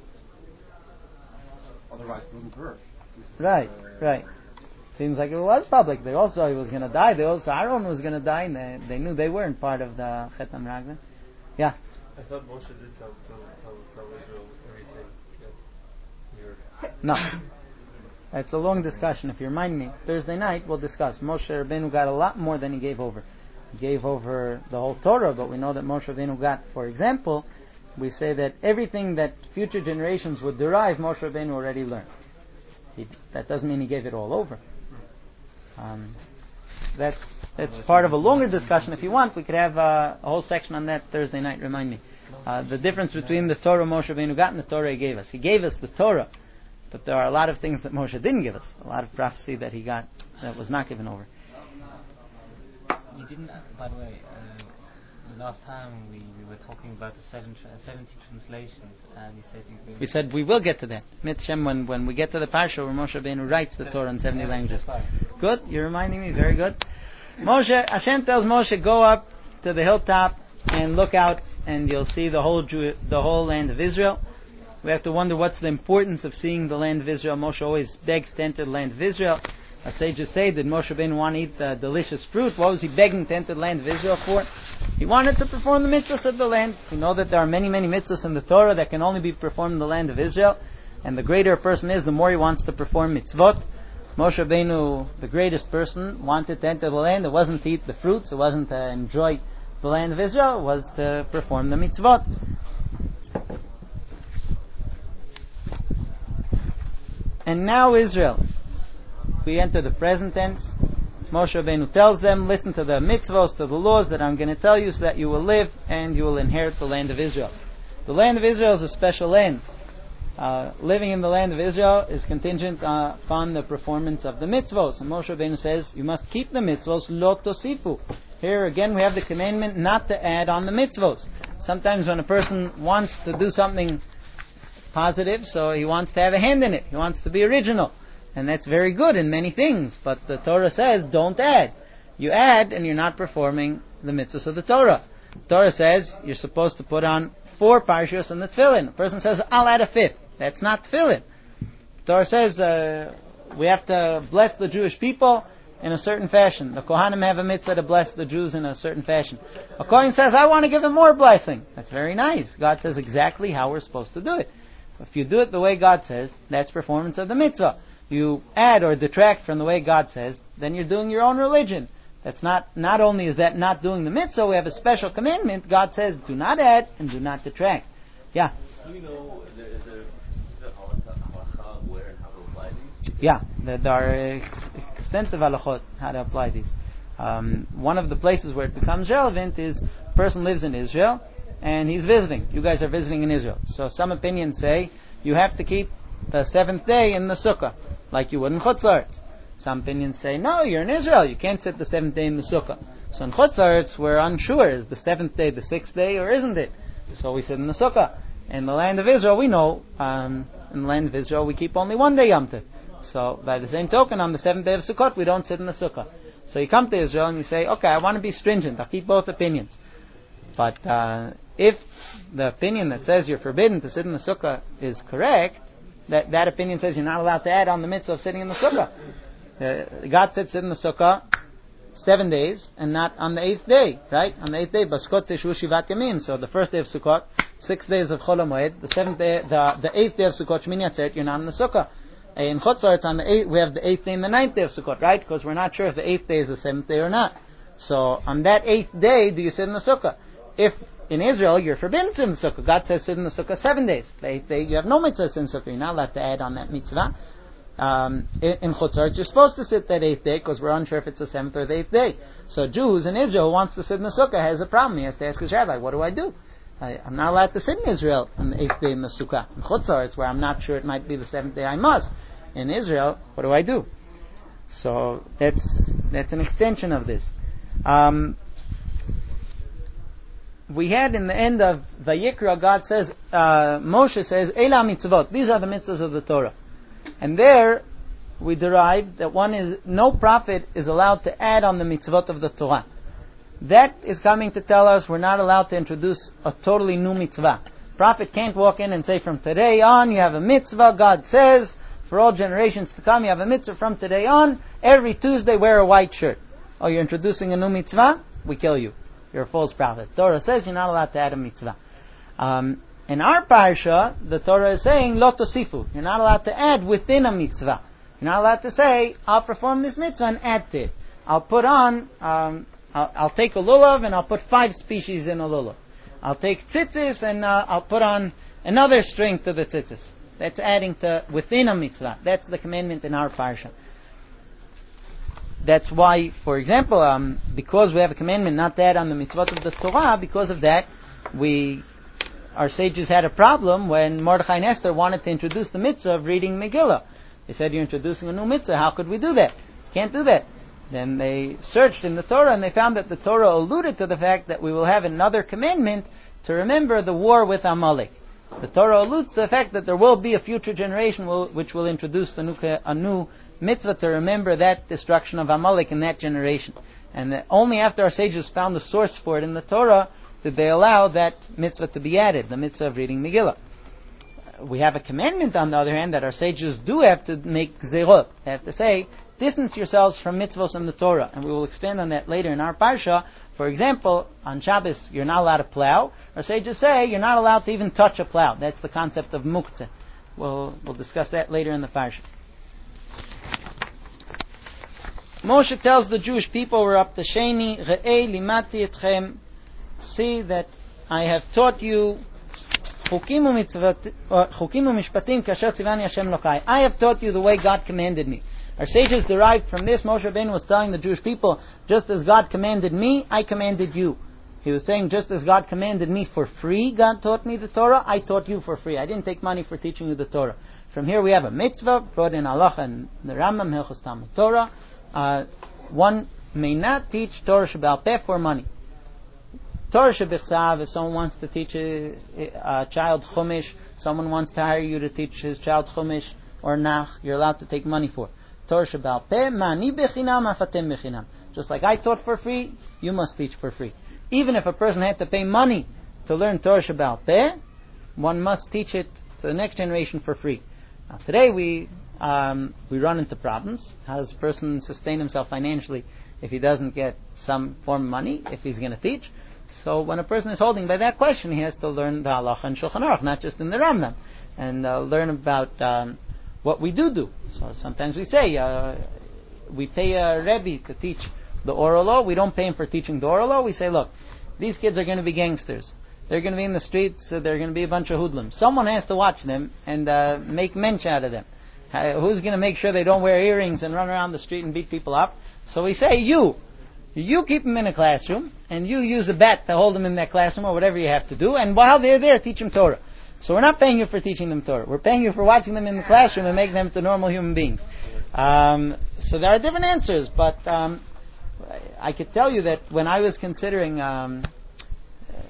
Otherwise, it wouldn't work. This is, Right. uh, Right. Seems like it was public. They also he was going to die. They also Aaron was going to die, and they, they knew they weren't part of the Chet HaMeraglim. Yeah. I thought Moshe did tell, tell, tell, tell Israel everything that we heard. No. It's a long discussion. If you remind me, Thursday night we'll discuss. Moshe Rabbeinu got a lot more than he gave over. He gave over the whole Torah, but we know that Moshe Rabbeinu got, for example, we say that everything that future generations would derive, Moshe Rabbeinu already learned. He, that doesn't mean he gave it all over. Um, that's that's part of a longer discussion. If you want, we could have uh, a whole section on that Thursday night. Remind me. Uh, the difference between the Torah Moshe Rabbeinu got and the Torah he gave us. He gave us the Torah, but there are a lot of things that Moshe didn't give us. A lot of prophecy that he got that was not given over. You didn't, uh, by the way, uh, last time we, we were talking about the seven tra- seventy translations, and you said you could... We said we will get to that. Mitzvah, when, when we get to the parsha where Moshe Rabbeinu writes the Torah in seventy languages. Good, you're reminding me, very good. Moshe, Hashem tells Moshe, go up to the hilltop and look out, and you'll see the whole Jew, the whole land of Israel. We have to wonder what's the importance of seeing the land of Israel. Moshe always begs to enter the land of Israel. Our sages say, did Moshe Rabbeinu want to eat the delicious fruit? What was he begging to enter the land of Israel for? He wanted to perform the mitzvahs of the land. We know that there are many, many mitzvahs in the Torah that can only be performed in the land of Israel. And the greater a person is, the more he wants to perform mitzvot. Moshe Rabbeinu, the greatest person, wanted to enter the land. It wasn't to eat the fruits. It wasn't to enjoy the land of Israel. It was to perform the mitzvot. And now Israel. We enter the present tense. Moshe Rabbeinu tells them, listen to the mitzvos, to the laws that I'm going to tell you so that you will live and you will inherit the land of Israel. The land of Israel is a special land. Uh, living in the land of Israel is contingent uh, upon the performance of the mitzvos. And Moshe Rabbeinu says, you must keep the mitzvos, lo tosifu. Here again we have the commandment not to add on the mitzvos. Sometimes when a person wants to do something positive, so he wants to have a hand in it. He wants to be original. And that's very good in many things, but the Torah says, don't add. You add, and you're not performing the mitzvahs of the Torah. The Torah says, you're supposed to put on four parshas in the tefillin. A person says, I'll add a fifth. That's not tefillin. The Torah says, uh, we have to bless the Jewish people in a certain fashion. The Kohanim have a mitzvah to bless the Jews in a certain fashion. A Kohen says, I want to give them more blessing. That's very nice. God says exactly how we're supposed to do it. If you do it the way God says, that's performance of the mitzvah. You add or detract from the way God says, then you're doing your own religion. That's not, not only is that not doing the mitzvah, we have a special commandment. God says, do not add and do not detract. Yeah? Do you know, is there, is there, is there halacha where and how to apply these? Yeah, there, there are extensive halachot how to apply these. Um, one of the places where it becomes relevant is a person lives in Israel and he's visiting. You guys are visiting in Israel. So some opinions say you have to keep the seventh day in the sukkah, like you would in Chutz La'aretz. Some opinions say, no, you're in Israel, you can't sit the seventh day in the sukkah. So in Chutz La'aretz, we're unsure, is the seventh day the sixth day, or isn't it? So we sit in the sukkah. In the land of Israel, we know, um, in the land of Israel, we keep only one day Yom Tov. So, by the same token, on the seventh day of Sukkot, we don't sit in the sukkah. So you come to Israel and you say, okay, I want to be stringent. I'll keep both opinions. But uh, if the opinion that says you're forbidden to sit in the sukkah is correct, that, that opinion says you're not allowed to add on the mitzvah of sitting in the sukkah. Uh, God said sit in the sukkah seven days and not on the eighth day, right? On the eighth day, Baskot Tishu Shivat Yamim. So the first day of Sukkot, six days of Chol HaMoed, the seventh day, the, the eighth day of Sukkot, Shmini Atzeret, you're not in the sukkah. In Chutzor, it's on the eighth, we have the eighth day and the ninth day of Sukkot, right? Because we're not sure if the eighth day is the seventh day or not. So on that eighth day, do you sit in the sukkah? If in Israel you're forbidden to sit in the sukkah, God says sit in the sukkah seven days. The eighth day you have no mitzvah to sit in the sukkah. You're not allowed to add on that mitzvah. Um, in in Chutzor, you're supposed to sit that eighth day because we're unsure if it's the seventh or the eighth day. So Jews in Israel who wants to sit in the sukkah has a problem. He has to ask his rabbi, what do I do? I, I'm not allowed to sit in Israel on the eighth day in the sukkah. In Chutzor, it's where I'm not sure it might be the seventh day I must. In Israel, what do I do? So that's that's an extension of this. Um, we had in the end of Vayikra, God says, uh, Moshe says, Eila mitzvot. These are the mitzvahs of the Torah. And there we derived that one is no prophet is allowed to add on the mitzvot of the Torah. That is coming to tell us we're not allowed to introduce a totally new mitzvah. Prophet can't walk in and say from today on you have a mitzvah. God says for all generations to come you have a mitzvah from today on. Every Tuesday wear a white shirt. Oh, you're introducing a new mitzvah? We kill you. You're a false prophet. Torah says you're not allowed to add a mitzvah. Um, in our parsha, the Torah is saying lo tosifu. You're not allowed to add within a mitzvah. You're not allowed to say I'll perform this mitzvah and add to it. I'll put on. Um, I'll, I'll take a lulav and I'll put five species in a lulav. I'll take tzitzis and uh, I'll put on another string to the tzitzis. That's adding to within a mitzvah. That's the commandment in our parsha. That's why, for example, um, because we have a commandment not to add on the mitzvot of the Torah, because of that, we, our sages had a problem when Mordechai and Esther wanted to introduce the mitzvah of reading Megillah. They said, you're introducing a new mitzvah, how could we do that? Can't do that. Then they searched in the Torah and they found that the Torah alluded to the fact that we will have another commandment to remember the war with Amalek. The Torah alludes to the fact that there will be a future generation will, which will introduce the new, a new mitzvah to remember that destruction of Amalek in that generation. And that only after our sages found the source for it in the Torah did they allow that mitzvah to be added, the mitzvah of reading Megillah. We have a commandment, on the other hand, that our sages do have to make gzerot. They have to say, distance yourselves from mitzvahs in the Torah. And we will expand on that later in our parsha. For example, on Shabbos, you're not allowed to plow. Our sages say you're not allowed to even touch a plow. That's the concept of muktzeh. We'll, we'll discuss that later in the parsha. Moshe tells the Jewish people, we're up to Sheni, Re'ei limati etchem, see that I have taught you chukim u'mishpatim kasher tzivani Hashem lokai. I have taught you the way God commanded me. Our sages derived from this, Moshe Rabbeinu was telling the Jewish people, just as God commanded me, I commanded you. He was saying, just as God commanded me for free, God taught me the Torah, I taught you for free. I didn't take money for teaching you the Torah. From here we have a mitzvah, brought in Allah and the Rambam, Hilchos Talmud Torah. Uh, one may not teach Torah Sheba'al Peh for money. Torah Shebichsav, if someone wants to teach a, a child Chumash, someone wants to hire you to teach his child Chumash or Nach, you're allowed to take money for. Torah Sheba'al Peh, ma'ani bechinam, afatem bechinam. Just like I taught for free, you must teach for free. Even if a person had to pay money to learn Torah Sheba'al Peh, one must teach it to the next generation for free. Now, today we um, we run into problems. How does a person sustain himself financially if he doesn't get some form of money, if he's going to teach? So when a person is holding by that question, he has to learn the Halacha and Shulchan Aruch, not just in the Rambam, and uh, learn about um, what we do do. So sometimes we say, uh, we pay a Rebbe to teach the oral law. We don't pay him for teaching the oral law. We say, look, these kids are going to be gangsters. They're going to be in the streets. Uh, they're going to be a bunch of hoodlums. Someone has to watch them and uh, make mensch out of them. Uh, who's going to make sure they don't wear earrings and run around the street and beat people up? So we say, you. You keep them in a classroom, and you use a bat to hold them in that classroom or whatever you have to do, and while they're there, teach them Torah. So we're not paying you for teaching them Torah. We're paying you for watching them in the classroom and making them into normal human beings. Um, so there are different answers, but um, I could tell you that when I was considering um,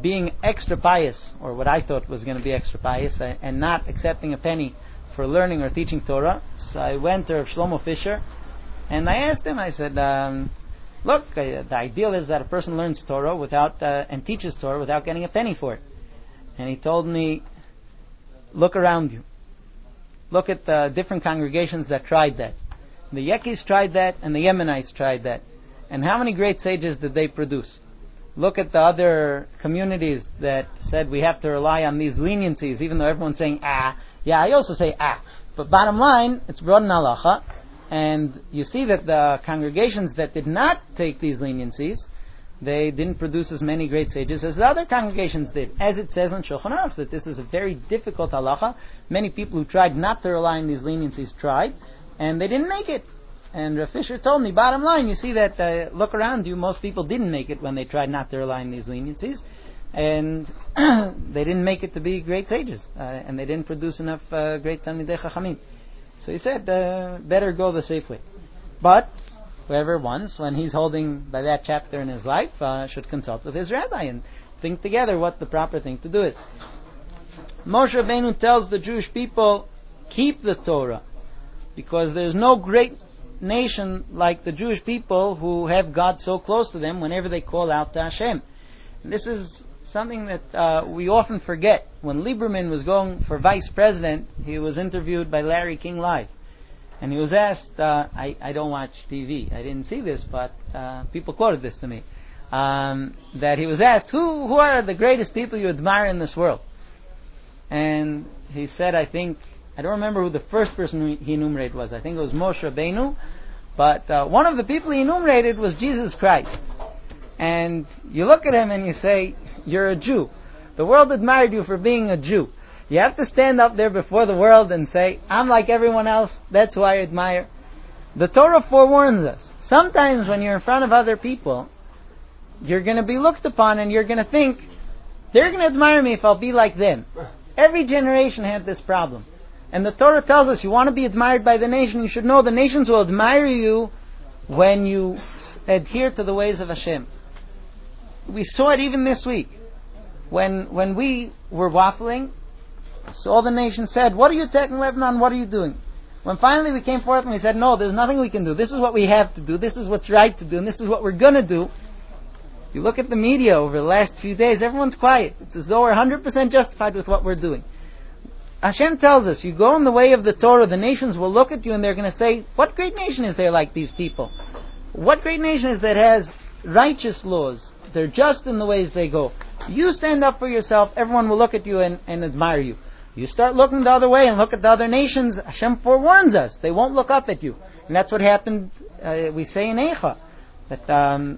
being extra pious, or what I thought was going to be extra pious, uh, and not accepting a penny for learning or teaching Torah. So I went to Rav Shlomo Fisher, and I asked him, I said, um, look, uh, the ideal is that a person learns Torah without uh, and teaches Torah without getting a penny for it. And he told me, look around you. Look at the different congregations that tried that. The Yekis tried that, and the Yemenites tried that. And how many great sages did they produce? Look at the other communities that said we have to rely on these leniencies, even though everyone's saying, ah. Yeah, I also say, ah. But bottom line, it's broad in halacha. And you see that the congregations that did not take these leniencies, they didn't produce as many great sages as the other congregations did. As it says in Shulchan Aruch, that this is a very difficult halacha. Many people who tried not to rely on these leniencies tried, and they didn't make it. And Rav Fisher told me, bottom line, you see that, uh, look around you, most people didn't make it when they tried not to rely on these leniencies. And they didn't make it to be great sages. Uh, and they didn't produce enough uh, great Talmidei Chachamim. So he said, uh, better go the safe way. But whoever wants, when he's holding by that chapter in his life, uh, should consult with his rabbi and think together what the proper thing to do is. Moshe Rabbeinu tells the Jewish people, keep the Torah, because there's no great nation like the Jewish people who have God so close to them whenever they call out to Hashem. And this is something that uh, we often forget. When Lieberman was going for vice president, he was interviewed by Larry King Live. And he was asked, uh, I, I don't watch T V, I didn't see this, but uh, people quoted this to me, um, that he was asked, who, who are the greatest people you admire in this world? And he said, I think, I don't remember who the first person he enumerated was. I think it was Moshe Rabbeinu. But uh, one of the people he enumerated was Jesus Christ. And you look at him and you say, you're a Jew. The world admired you for being a Jew. You have to stand up there before the world and say, I'm like everyone else, that's who I admire. The Torah forewarns us. Sometimes when you're in front of other people, you're going to be looked upon and you're going to think, they're going to admire me if I'll be like them. Every generation had this problem. And the Torah tells us, you want to be admired by the nation, you should know the nations will admire you when you adhere to the ways of Hashem. We saw it even this week. When when we were waffling, so all the nation said, what are you taking Lebanon, what are you doing? When finally we came forth and we said, no, there's nothing we can do. This is what we have to do. This is what's right to do. And this is what we're going to do. You look at the media over the last few days, everyone's quiet. It's as though we're one hundred percent justified with what we're doing. Hashem tells us, you go in the way of the Torah, the nations will look at you and they're going to say, what great nation is there like these people? What great nation is that has righteous laws? They're just in the ways they go. You stand up for yourself, everyone will look at you and, and admire you. You start looking the other way and look at the other nations, Hashem forewarns us. They won't look up at you. And that's what happened, uh, we say in Eicha, that um,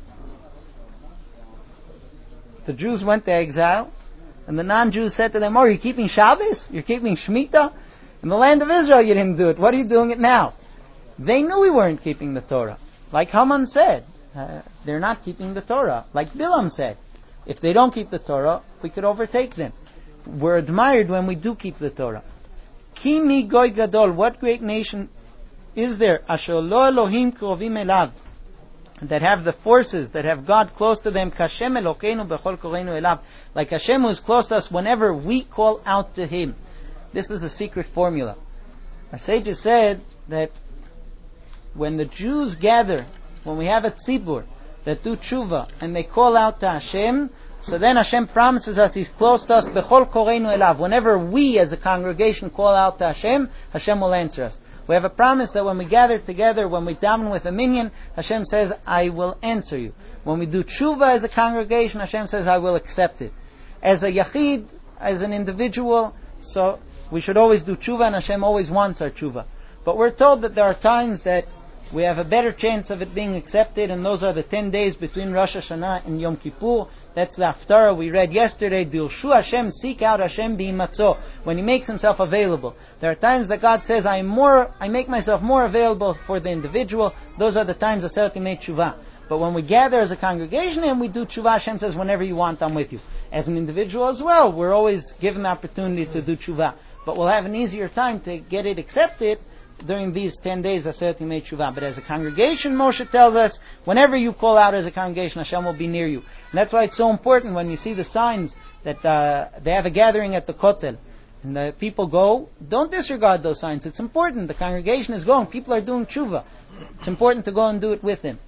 the Jews went to exile, and the non-Jews said to them, oh, you're keeping Shabbos? You're keeping Shemitah? In the land of Israel you didn't do it. What are you doing it now? They knew we weren't keeping the Torah. Like Haman said, uh, they're not keeping the Torah. Like Bilam said, if they don't keep the Torah, we could overtake them. We're admired when we do keep the Torah. Ki mi goy gadol, what great nation is there? Asher lo Elohim krovim elav, that have the forces, that have God close to them, Kashem Elokeinu bechol koreinu elav, like Hashem who is close to us whenever we call out to Him. This is a secret formula. Our sages said that when the Jews gather, when we have a tzibur that do tshuva, and they call out to Hashem, so then Hashem promises us He's close to us, bechol koreinu elav. Whenever we as a congregation call out to Hashem, Hashem will answer us. We have a promise that when we gather together, when we daven with a minyan, Hashem says, I will answer you. When we do tshuva as a congregation, Hashem says, I will accept it. As a yachid, as an individual, so we should always do tshuva, and Hashem always wants our tshuva. But we're told that there are times that we have a better chance of it being accepted, and those are the ten days between Rosh Hashanah and Yom Kippur. That's the Haftarah we read yesterday. Dilshu Hashem, seek out Hashem bihimatzo, when He makes Himself available. There are times that God says, I am more, I make myself more available for the individual. Those are the times of Aseret Yemei Tshuva. But when we gather as a congregation and we do tshuva, Hashem says, whenever you want, I'm with you. As an individual as well, we're always given the opportunity to do tshuva. But we'll have an easier time to get it accepted during these ten days of Aseret Yemei Tshuva. But as a congregation, Moshe tells us, whenever you call out as a congregation, Hashem will be near you. And that's why it's so important when you see the signs that uh, they have a gathering at the Kotel, and the people go, don't disregard those signs. It's important. The congregation is going. People are doing tshuva. It's important to go and do it with them.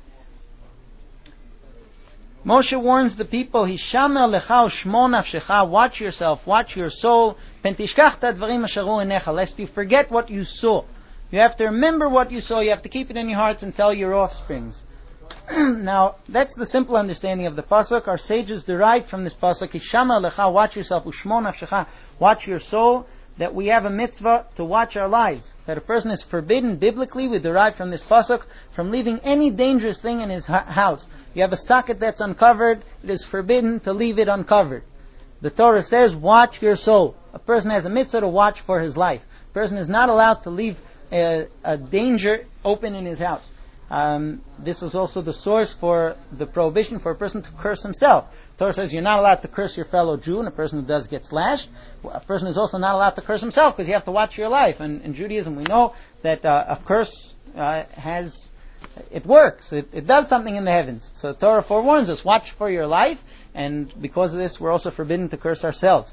Moshe warns the people, Hishamer lecha u'shmo nafshecha, watch yourself, watch your soul, pentishkach t'advarim asher hu einecha, lest you forget what you saw. You have to remember what you saw, you have to keep it in your hearts and tell your offsprings. Now, that's the simple understanding of the pasuk. Our sages derived from this pasuk, Hishamer lecha, watch yourself, u'shmo nafshecha, watch your soul, that we have a mitzvah to watch our lives. That a person is forbidden biblically, we derive from this pasuk, from leaving any dangerous thing in his ha- house. You have a socket that's uncovered, it is forbidden to leave it uncovered. The Torah says, watch your soul. A person has a mitzvah to watch for his life. A person is not allowed to leave a, a danger open in his house. Um, this is also the source for the prohibition for a person to curse himself. The Torah says you're not allowed to curse your fellow Jew, and a person who does gets lashed. A person is also not allowed to curse himself because you have to watch your life. And in Judaism we know that uh, a curse uh, has, it works. It, it does something in the heavens. So the Torah forewarns us, watch for your life, and because of this we're also forbidden to curse ourselves.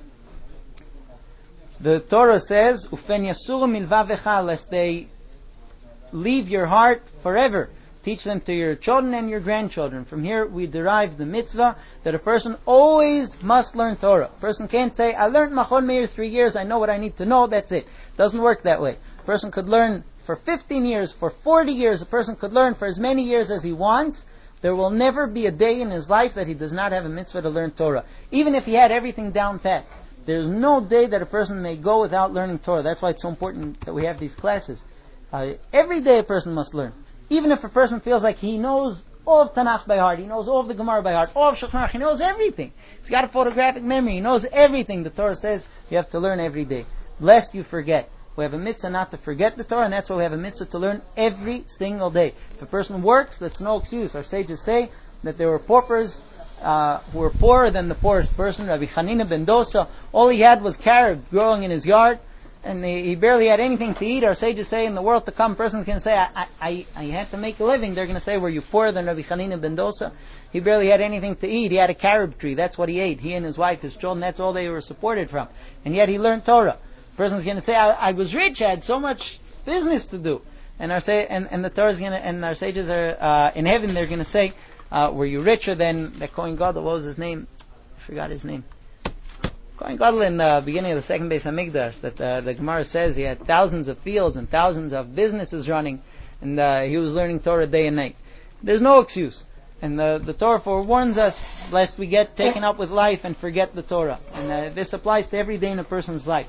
The Torah says, Ufen yasuru milvavecha, lest they leave your heart forever. Teach them to your children and your grandchildren. From here we derive the mitzvah that a person always must learn Torah. A person can't say, I learned Machon Meir three years, I know what I need to know, that's it. It doesn't work that way. A person could learn for fifteen years, for forty years, a person could learn for as many years as he wants. There will never be a day in his life that he does not have a mitzvah to learn Torah. Even if he had everything down pat. There's no day that a person may go without learning Torah. That's why it's so important that we have these classes. Uh, every day a person must learn. Even if a person feels like he knows all of Tanakh by heart, he knows all of the Gemara by heart, all of Shulchan Aruch, he knows everything. He's got a photographic memory, he knows everything. The Torah says you have to learn every day, lest you forget. We have a mitzvah not to forget the Torah, and that's why we have a mitzvah to learn every single day. If a person works, that's no excuse. Our sages say that there were paupers uh, who were poorer than the poorest person. Rabbi Hanina ben Dosa, all he had was carob growing in his yard, and he, he barely had anything to eat. Our sages say in the world to come, person's going to say, I, I, I had to make a living. They're going to say, were you poorer than Rabbi Hanina ben Dosa? He barely had anything to eat. He had a carob tree. That's what he ate. He and his wife, his children, that's all they were supported from. And yet he learned Torah. Person's going to say, I, I was rich, I had so much business to do. And our say, and, and the Torah's going to, and our sages are, uh, in heaven, they're going to say, uh, were you richer than the Kohen Gadol? What was his name? I forgot his name. Kohen Gadol in the beginning of the second Beis Hamikdash, that uh, the Gemara says he had thousands of fields and thousands of businesses running, and uh, he was learning Torah day and night. There's no excuse. And the, the Torah forewarns us lest we get taken up with life and forget the Torah. And uh, this applies to every day in a person's life.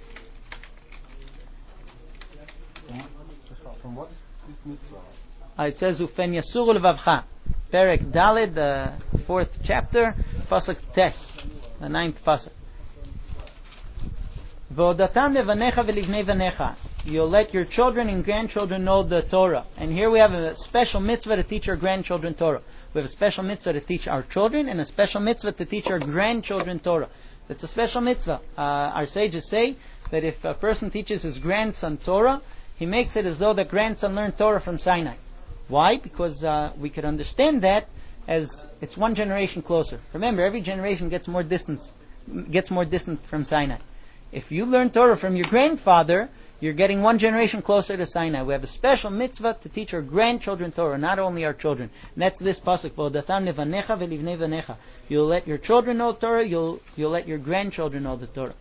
From what is this mitzvah? Uh, it says, Ufen yasuru levavcha. Perek Daled, the fourth chapter, Pasuk Tes, the ninth Pasuk. V'odatam levanecha v'livnei vanecha. You'll let your children and grandchildren know the Torah. And here we have a special mitzvah to teach our grandchildren Torah. We have a special mitzvah to teach our children and a special mitzvah to teach our grandchildren Torah. It's a special mitzvah. Uh, our sages say that if a person teaches his grandson Torah, he makes it as though the grandson learned Torah from Sinai. Why? Because uh, we could understand that as it's one generation closer. Remember, every generation gets more distant, gets more distant from Sinai. If you learn Torah from your grandfather, you're getting one generation closer to Sinai. We have a special mitzvah to teach our grandchildren Torah, not only our children. And that's this pasuk. V'odatam levanecha v'livnei vanecha. You'll let your children know Torah. You'll you'll let your grandchildren know the Torah.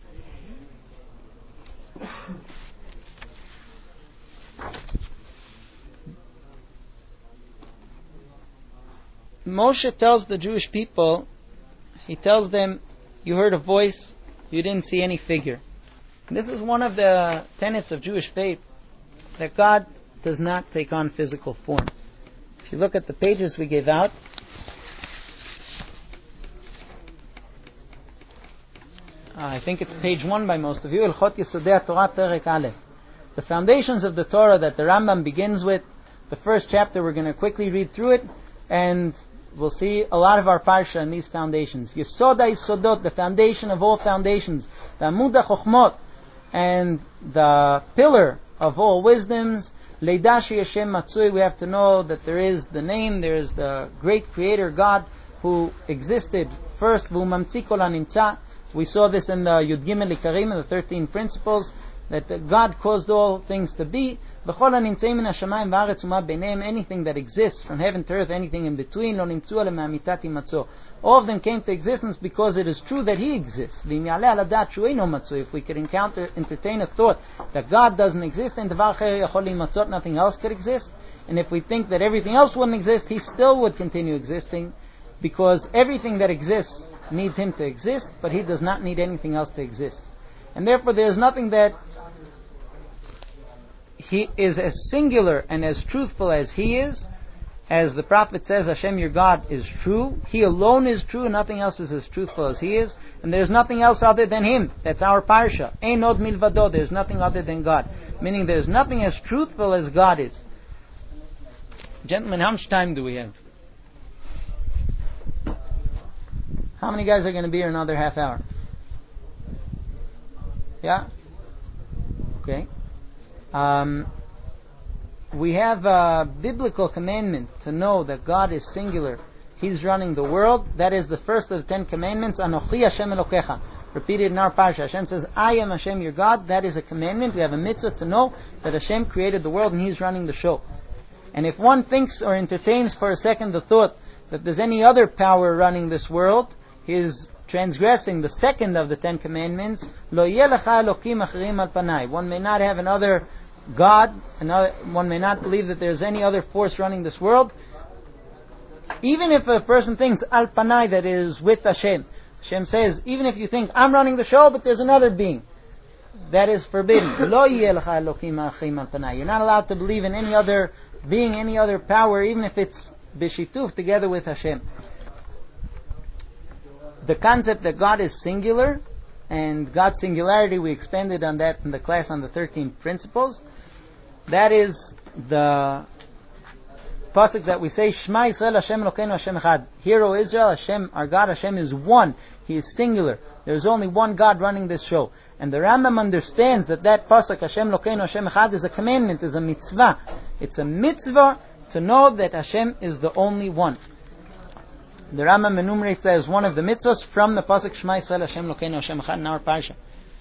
Moshe tells the Jewish people, he tells them, you heard a voice, you didn't see any figure. And this is one of the tenets of Jewish faith, that God does not take on physical form. If you look at the pages we gave out, uh, I think it's page one by most of you, Ilchot Yesodei Torah Perek Aleph. The foundations of the Torah that the Rambam begins with, the first chapter, we're going to quickly read through it, and we'll see a lot of our parsha in these foundations. Yesoda Yesodot, the foundation of all foundations. The Amuda Chochmot, and the pillar of all wisdoms. Leidashi Hashem Matzui, we have to know that there is the name, there is the great creator God who existed first. V'hu mamtzi kol hanimtza. We saw this in the Yud Gimel Ikarim, in the thirteen principles, that uh, God caused all things to be. B'chol hanimtzeim min hashamayim v'aretz u'ma b'neihem, anything that exists from heaven to earth, anything in between, lo nimtzu ale ma'amitat himatzo. All of them came to existence because it is true that He exists. V'im ya'aleh ala dat shu eino matzo. If we could encounter, entertain a thought that God doesn't exist, and devar acher yachol limatzot, nothing else could exist. And if we think that everything else wouldn't exist, He still would continue existing, because everything that exists needs Him to exist, but He does not need anything else to exist. And therefore there is nothing that He is as singular and as truthful as He is. As the prophet says, Hashem your God is true. He alone is true, and nothing else is as truthful as He is. And there's nothing else other than Him. That's our parsha. Ein od milvado. There's nothing other than God. Meaning there's nothing as truthful as God is. Gentlemen, how much time do we have? How many guys are going to be here another half hour? Yeah? Okay. Um, we have a biblical commandment to know that God is singular. He's running the world. That is the first of the Ten Commandments. Anochi Hashem Elokecha. Repeated in our parsha. Hashem says, I am Hashem your God. That is a commandment. We have a mitzvah to know that Hashem created the world and He's running the show. And if one thinks or entertains for a second the thought that there's any other power running this world, he is transgressing the second of the Ten Commandments. Lo yeh lecha elokim acherim al panai. One may not have another God, another, one may not believe that there's any other force running this world. Even if a person thinks al panai, that is with Hashem. Hashem says, even if you think I'm running the show, but there's another being, that is forbidden. Lo yeh lecha elokim acherim al panai. You're not allowed to believe in any other being, any other power, even if it's b'shituf, together with Hashem. The concept that God is singular, and God's singularity, we expanded on that in the class on the thirteen principles. That is the pasuk that we say, Shema Yisrael Hashem Elokeinu Hashem Echad. Hear, O Israel, Hashem, our God, Hashem is one. He is singular. There is only one God running this show. And the Rambam understands that that pasuk, Hashem Elokeinu Hashem Echad, is a commandment, is a mitzvah. It's a mitzvah to know that Hashem is the only one. The Rambam enumerates that as one of the mitzvahs from the pasuk Shema Yisrael Hashem Elokeinu Hashem Echad in our parsha.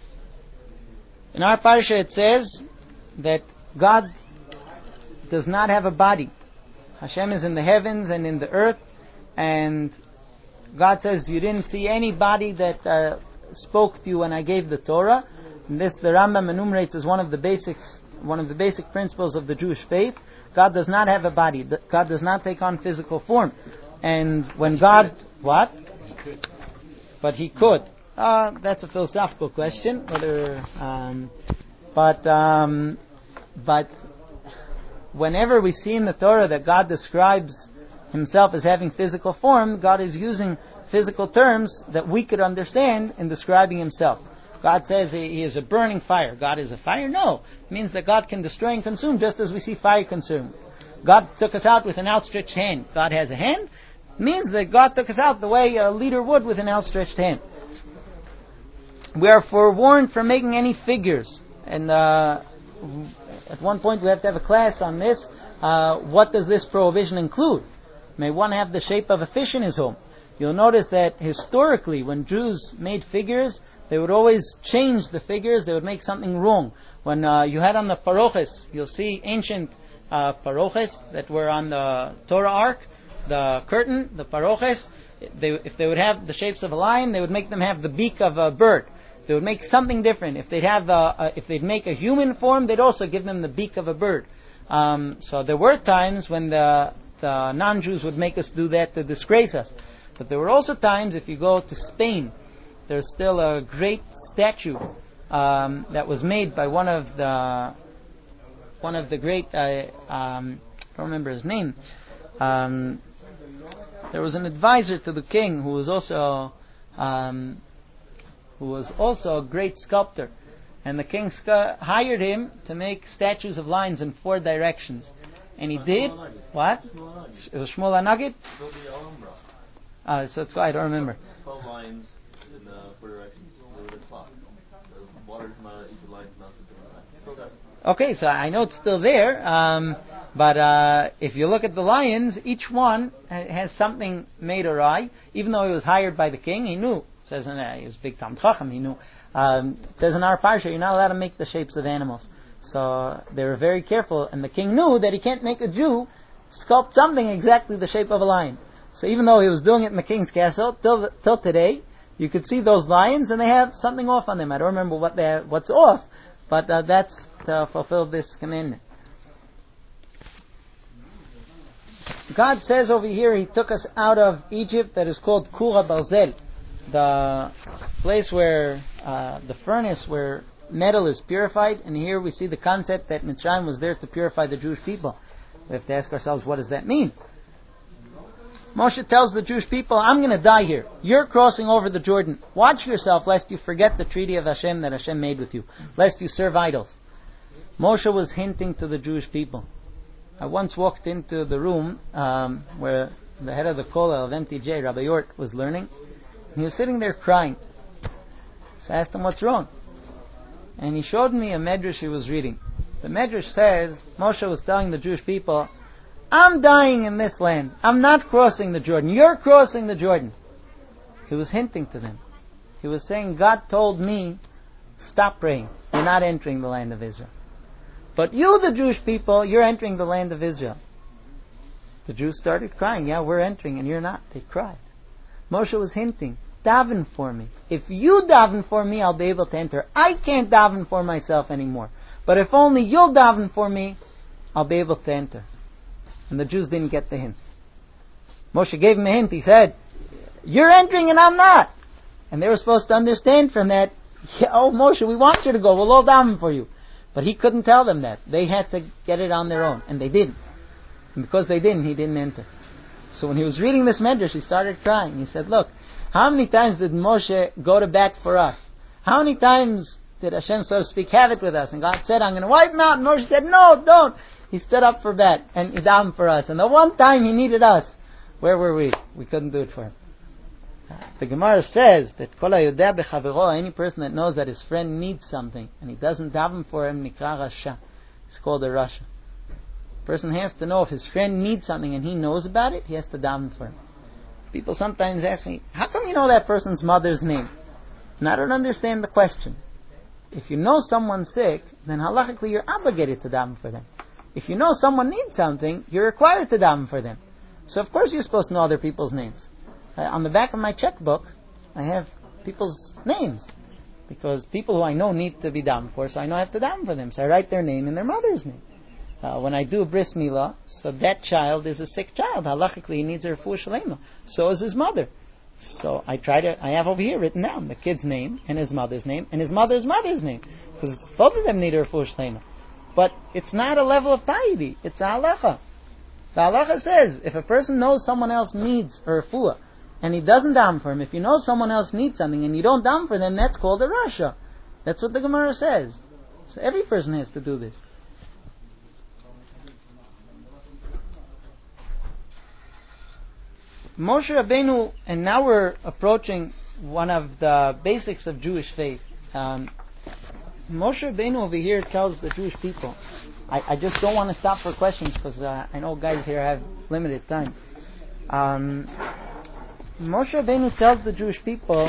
In our parsha it says that God does not have a body. Hashem is in the heavens and in the earth, and God says you didn't see anybody that uh, spoke to you when I gave the Torah. And this the Rambam enumerates as one of the basics, one of the basic principles of the Jewish faith. God does not have a body. God does not take on physical form. And when God... What? But He could. Uh, that's a philosophical question. Whether, um, but um, but whenever we see in the Torah that God describes Himself as having physical form, God is using physical terms that we could understand in describing Himself. God says He is a burning fire. God is a fire? No. It means that God can destroy and consume just as we see fire consume. God took us out with an outstretched hand. God has a hand? Means that God took us out the way a leader would with an outstretched hand. We are forewarned from making any figures. And uh, at one point we have to have a class on this. Uh, what does this prohibition include? May one have the shape of a fish in his home? You'll notice that historically when Jews made figures, they would always change the figures. They would make something wrong. When uh, you had on the paroches, you'll see ancient uh, paroches that were on the Torah Ark. The curtain, the paroches, they, if they would have the shapes of a lion, they would make them have the beak of a bird. They would make something different. If they'd have, a, a, if they'd make a human form, they'd also give them the beak of a bird. Um, so there were times when the, the non-Jews would make us do that to disgrace us. But there were also times, if you go to Spain, there's still a great statue um, that was made by one of the one of the great. Uh, um, I don't remember his name. Um, There was an advisor to the king who was also um, who was also a great sculptor, and the king scu- hired him to make statues of lions in four directions, and he did what? It was Shmuel Hanagid. Uh, so it's I don't remember. Twelve lions in the four directions with a clock. The water's come out of each of the lions' mouths. Still got it. Okay, so I know it's still there. Um, But uh, if you look at the lions, each one has something made awry. Even though he was hired by the king, he knew. It says in uh, he was big Talmid Chacham. He knew. Um, it says in our parsha, you're not allowed to make the shapes of animals. So they were very careful, and the king knew that he can't make a Jew sculpt something exactly the shape of a lion. So even though he was doing it in the king's castle, till till today, you could see those lions, and they have something off on them. I don't remember what they have, what's off, but uh, that's to fulfill this commandment. God says over here, He took us out of Egypt that is called Kura Barzel, the place where uh, the furnace where metal is purified. And here we see the concept that Mitzrayim was there to purify the Jewish people. We have to ask ourselves, what does that mean? Moshe tells the Jewish people, I'm going to die here. You're crossing over the Jordan. Watch yourself lest you forget the treaty of Hashem that Hashem made with you, lest you serve idols. Moshe was hinting to the Jewish people. I once walked into the room um, where the head of the kollel of M T J, Rabbi Yort, was learning. And he was sitting there crying. So I asked him, what's wrong? And he showed me a medrash he was reading. The medrash says, Moshe was telling the Jewish people, I'm dying in this land. I'm not crossing the Jordan. You're crossing the Jordan. He was hinting to them. He was saying, God told me, stop praying. You're not entering the land of Israel. But you, the Jewish people, you're entering the land of Israel. The Jews started crying. Yeah, we're entering and you're not. They cried. Moshe was hinting, daven for me. If you daven for me, I'll be able to enter. I can't daven for myself anymore. But if only you'll daven for me, I'll be able to enter. And the Jews didn't get the hint. Moshe gave him a hint. He said, you're entering and I'm not. And they were supposed to understand from that, yeah, oh Moshe, we want you to go. We'll all daven for you. But he couldn't tell them that. They had to get it on their own. And they didn't. And because they didn't, he didn't enter. So when he was reading this medrash, he started crying. He said, look, how many times did Moshe go to bat for us? How many times did Hashem, so to speak, have it with us? And God said, I'm going to wipe him out. And Moshe said, no, don't. He stood up for bat and he davened for us. And the one time he needed us, where were we? We couldn't do it for him. The Gemara says that Kol hayodeh b'chavero, any person that knows that his friend needs something and he doesn't daven for him, nikra rasha. It's called a rasha. A person has to know if his friend needs something and he knows about it, he has to daven for him. People sometimes ask me, how come you know that person's mother's name? And I don't understand the question. If you know someone's sick, then halachically you're obligated to daven for them. If you know someone needs something, you're required to daven for them. So of course you're supposed to know other people's names. Uh, on the back of my checkbook, I have people's names. Because people who I know need to be daven for, so I know I have to daven for them. So I write their name and their mother's name. Uh, when I do a bris milah, so that child is a sick child. Halachically, he needs a refuah shalema. So is his mother. So I try to, I have over here written down the kid's name and his mother's name and his mother's mother's name. Because both of them need a refuah shalema. But it's not a level of piety. It's a halacha. The halacha says, if a person knows someone else needs a refuah, and he doesn't daven for him, if you know someone else needs something and you don't daven for them, that's called a rasha. That's what the Gemara says. So every person has to do this. Moshe Rabbeinu, and now we're approaching one of the basics of Jewish faith. Um, Moshe Rabbeinu over here tells the Jewish people, I, I just don't want to stop for questions because uh, I know guys here have limited time. Um, Moshe Rabbeinu tells the Jewish people,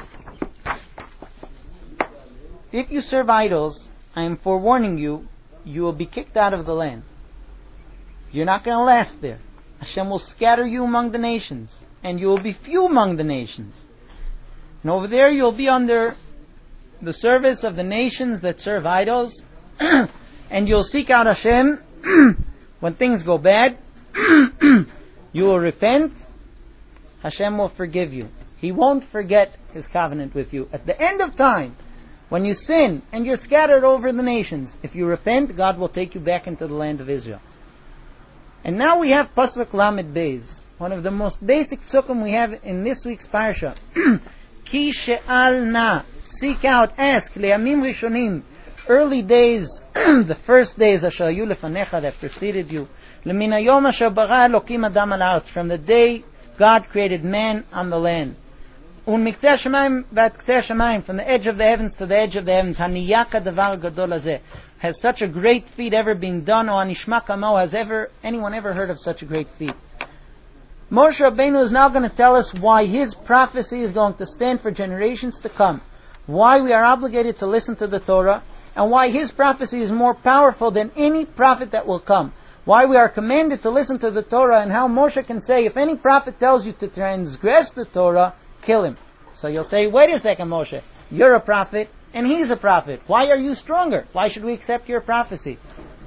if you serve idols, I am forewarning you, you will be kicked out of the land. You're not going to last there. Hashem will scatter you among the nations, and you will be few among the nations. And over there you'll be under the service of the nations that serve idols, and you'll seek out Hashem when things go bad. You will repent. Hashem will forgive you. He won't forget His covenant with you. At the end of time, when you sin and you're scattered over the nations, if you repent, God will take you back into the land of Israel. And now we have Pasuk Lamed Beis, one of the most basic psukim we have in this week's parsha. Ki she'al na, seek out, ask, le'amim rishonim, early days, the first days asher hayu lefanecha that preceded you, le'min hayom asher bara Elokim adam al haaretz, from the day God created man on the land. Un mikzeh shamayim vat kzeh shamayim, from the edge of the heavens to the edge of the heavens, haniyaka davar gadol hazeh. Has such a great feat ever been done, or anishma kamo, has ever anyone ever heard of such a great feat? Moshe Rabbeinu is now going to tell us why his prophecy is going to stand for generations to come, why we are obligated to listen to the Torah, and why his prophecy is more powerful than any prophet that will come. Why we are commanded to listen to the Torah, and how Moshe can say, if any prophet tells you to transgress the Torah, kill him. So you'll say, wait a second, Moshe, you're a prophet, and he's a prophet. Why are you stronger? Why should we accept your prophecy?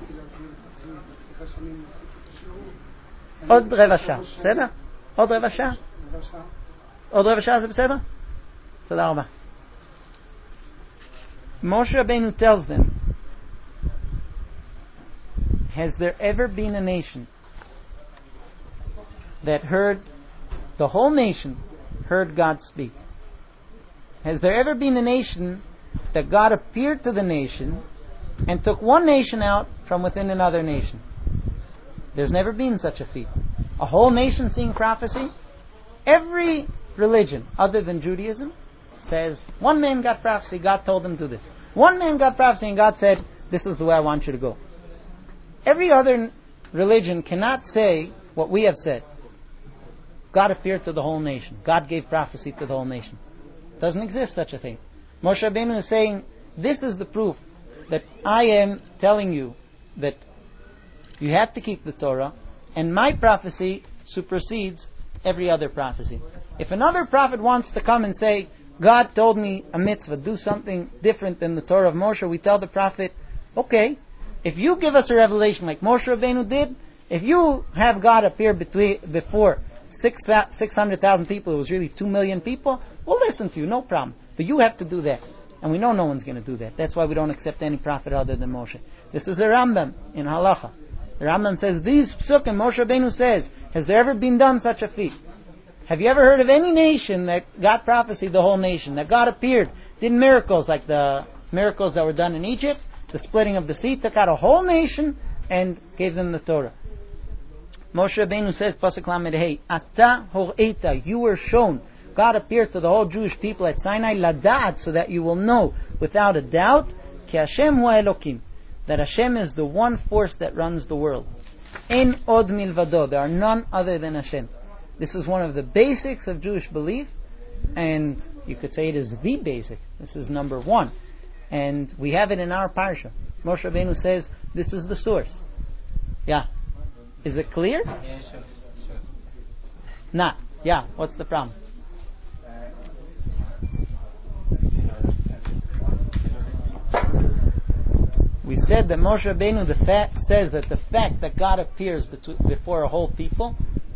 עוד רבע שעה, בסדר? עוד רבע שעה? עוד רבע שעה זה בסדר? תודה רבה. Moshe Rabbeinu tells them, has there ever been a nation that heard, the whole nation heard God speak? Has there ever been a nation that God appeared to the nation and took one nation out from within another nation? There's never been such a feat. A whole nation seeing prophecy. Every religion other than Judaism says, one man got prophecy, God told him to do this. One man got prophecy and God said, this is the way I want you to go. Every other religion cannot say what we have said. God appeared to the whole nation. God gave prophecy to the whole nation. Doesn't exist such a thing. Moshe Rabbeinu is saying, this is the proof that I am telling you that you have to keep the Torah, and my prophecy supersedes every other prophecy. If another prophet wants to come and say, God told me a mitzvah, do something different than the Torah of Moshe, we tell the prophet, okay, if you give us a revelation like Moshe Rabbeinu did, if you have God appear between, before six hundred thousand people, it was really two million people, we'll listen to you, no problem. But you have to do that. And we know no one's going to do that. That's why we don't accept any prophet other than Moshe. This is the Rambam in Halacha. The Rambam says, these psukim, Moshe Rabbeinu says, has there ever been done such a feat? Have you ever heard of any nation that got prophecy, the whole nation, that God appeared, did miracles like the miracles that were done in Egypt, the splitting of the sea, took out a whole nation and gave them the Torah? Moshe Rabbeinu says, Pasuk Lamed Hey, Ata horeita, you were shown. God appeared to the whole Jewish people at Sinai, Ladat, so that you will know without a doubt, Ki Hashem hu Elokim, that Hashem is the one force that runs the world. En od milvado, there are none other than Hashem. This is one of the basics of Jewish belief, and you could say it is the basic. This is number one. And we have it in our parsha. Moshe Rabbeinu says, this is the source. Yeah. Is it clear? Yeah, sure, sure. Not. Yeah, what's the problem? We said that Moshe Rabbeinu the fa- says that the fact that God appears betu- before a whole people,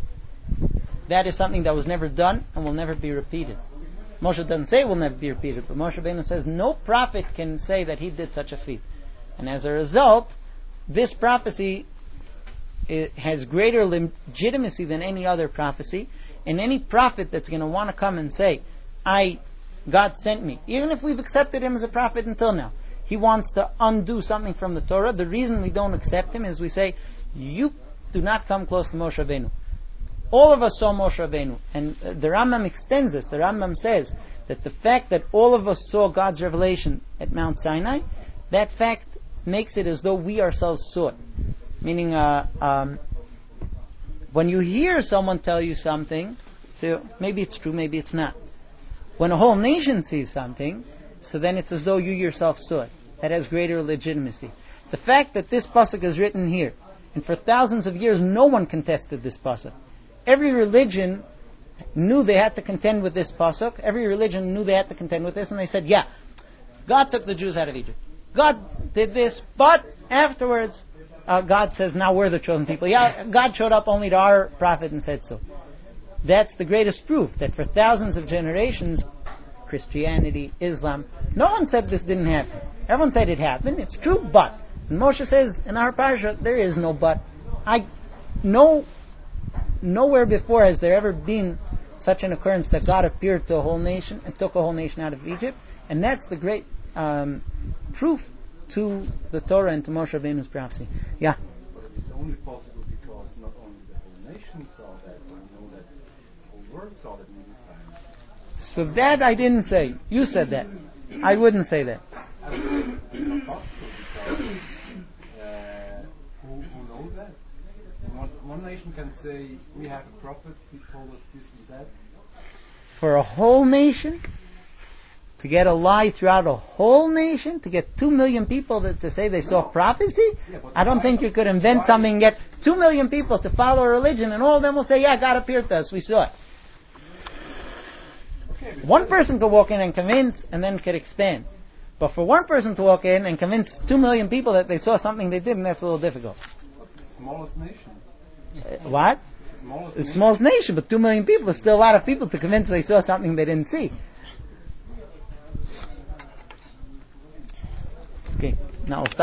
that is something that was never done and will never be repeated. Moshe doesn't say it will never be repeated, but Moshe Rabbeinu says no prophet can say that he did such a feat. And as a result, this prophecy it has greater legitimacy than any other prophecy. And any prophet that's going to want to come and say, I, God sent me, even if we've accepted him as a prophet until now, he wants to undo something from the Torah. The reason we don't accept him is we say, you do not come close to Moshe Rabbeinu. All of us saw Moshe Rabbeinu. And uh, the Rambam extends this. The Rambam says that the fact that all of us saw God's revelation at Mount Sinai, that fact makes it as though we ourselves saw it. Meaning, uh, um, when you hear someone tell you something, so maybe it's true, maybe it's not. When a whole nation sees something, so then it's as though you yourself saw it. That has greater legitimacy. The fact that this pasuk is written here, and for thousands of years no one contested this pasuk. Every religion knew they had to contend with this pasuk. Every religion knew they had to contend with this, and they said, yeah, God took the Jews out of Egypt. God did this, but afterwards, uh, God says, now we're the chosen people. Yeah, God showed up only to our prophet and said so. That's the greatest proof that for thousands of generations, Christianity, Islam, no one said this didn't happen. Everyone said it happened. It's true, but. And Moshe says in our parsha, there is no but. I no nowhere before has there ever been such an occurrence that God appeared to a whole nation and took a whole nation out of Egypt, and that's the great um, proof to the Torah and to Moshe Rabbeinu's prophecy. Yeah. But it's only possible because not only the whole nation saw that, but we know that the whole world saw that in this time. So that I didn't say. You said that. I wouldn't say that. I would say it's not possible because uh, who, who knows that? One, one nation can say, we have a prophet, he told us this and that. For a whole nation? To get a lie throughout a whole nation? To get two million people to, to say they saw prophecy? Yeah, but I don't why- think you could invent why- something and get two million people to follow a religion and all of them will say, yeah, God appeared to us, we saw it. Okay, we One said person could walk in and convince and then could expand. But for one person to walk in and convince two million people that they saw something they didn't, that's a little difficult. it's the smallest nation. Uh, what? It's the smallest The nation. smallest nation, but two million people is still a lot of people to convince they saw something they didn't see. Okay, now we'll stop.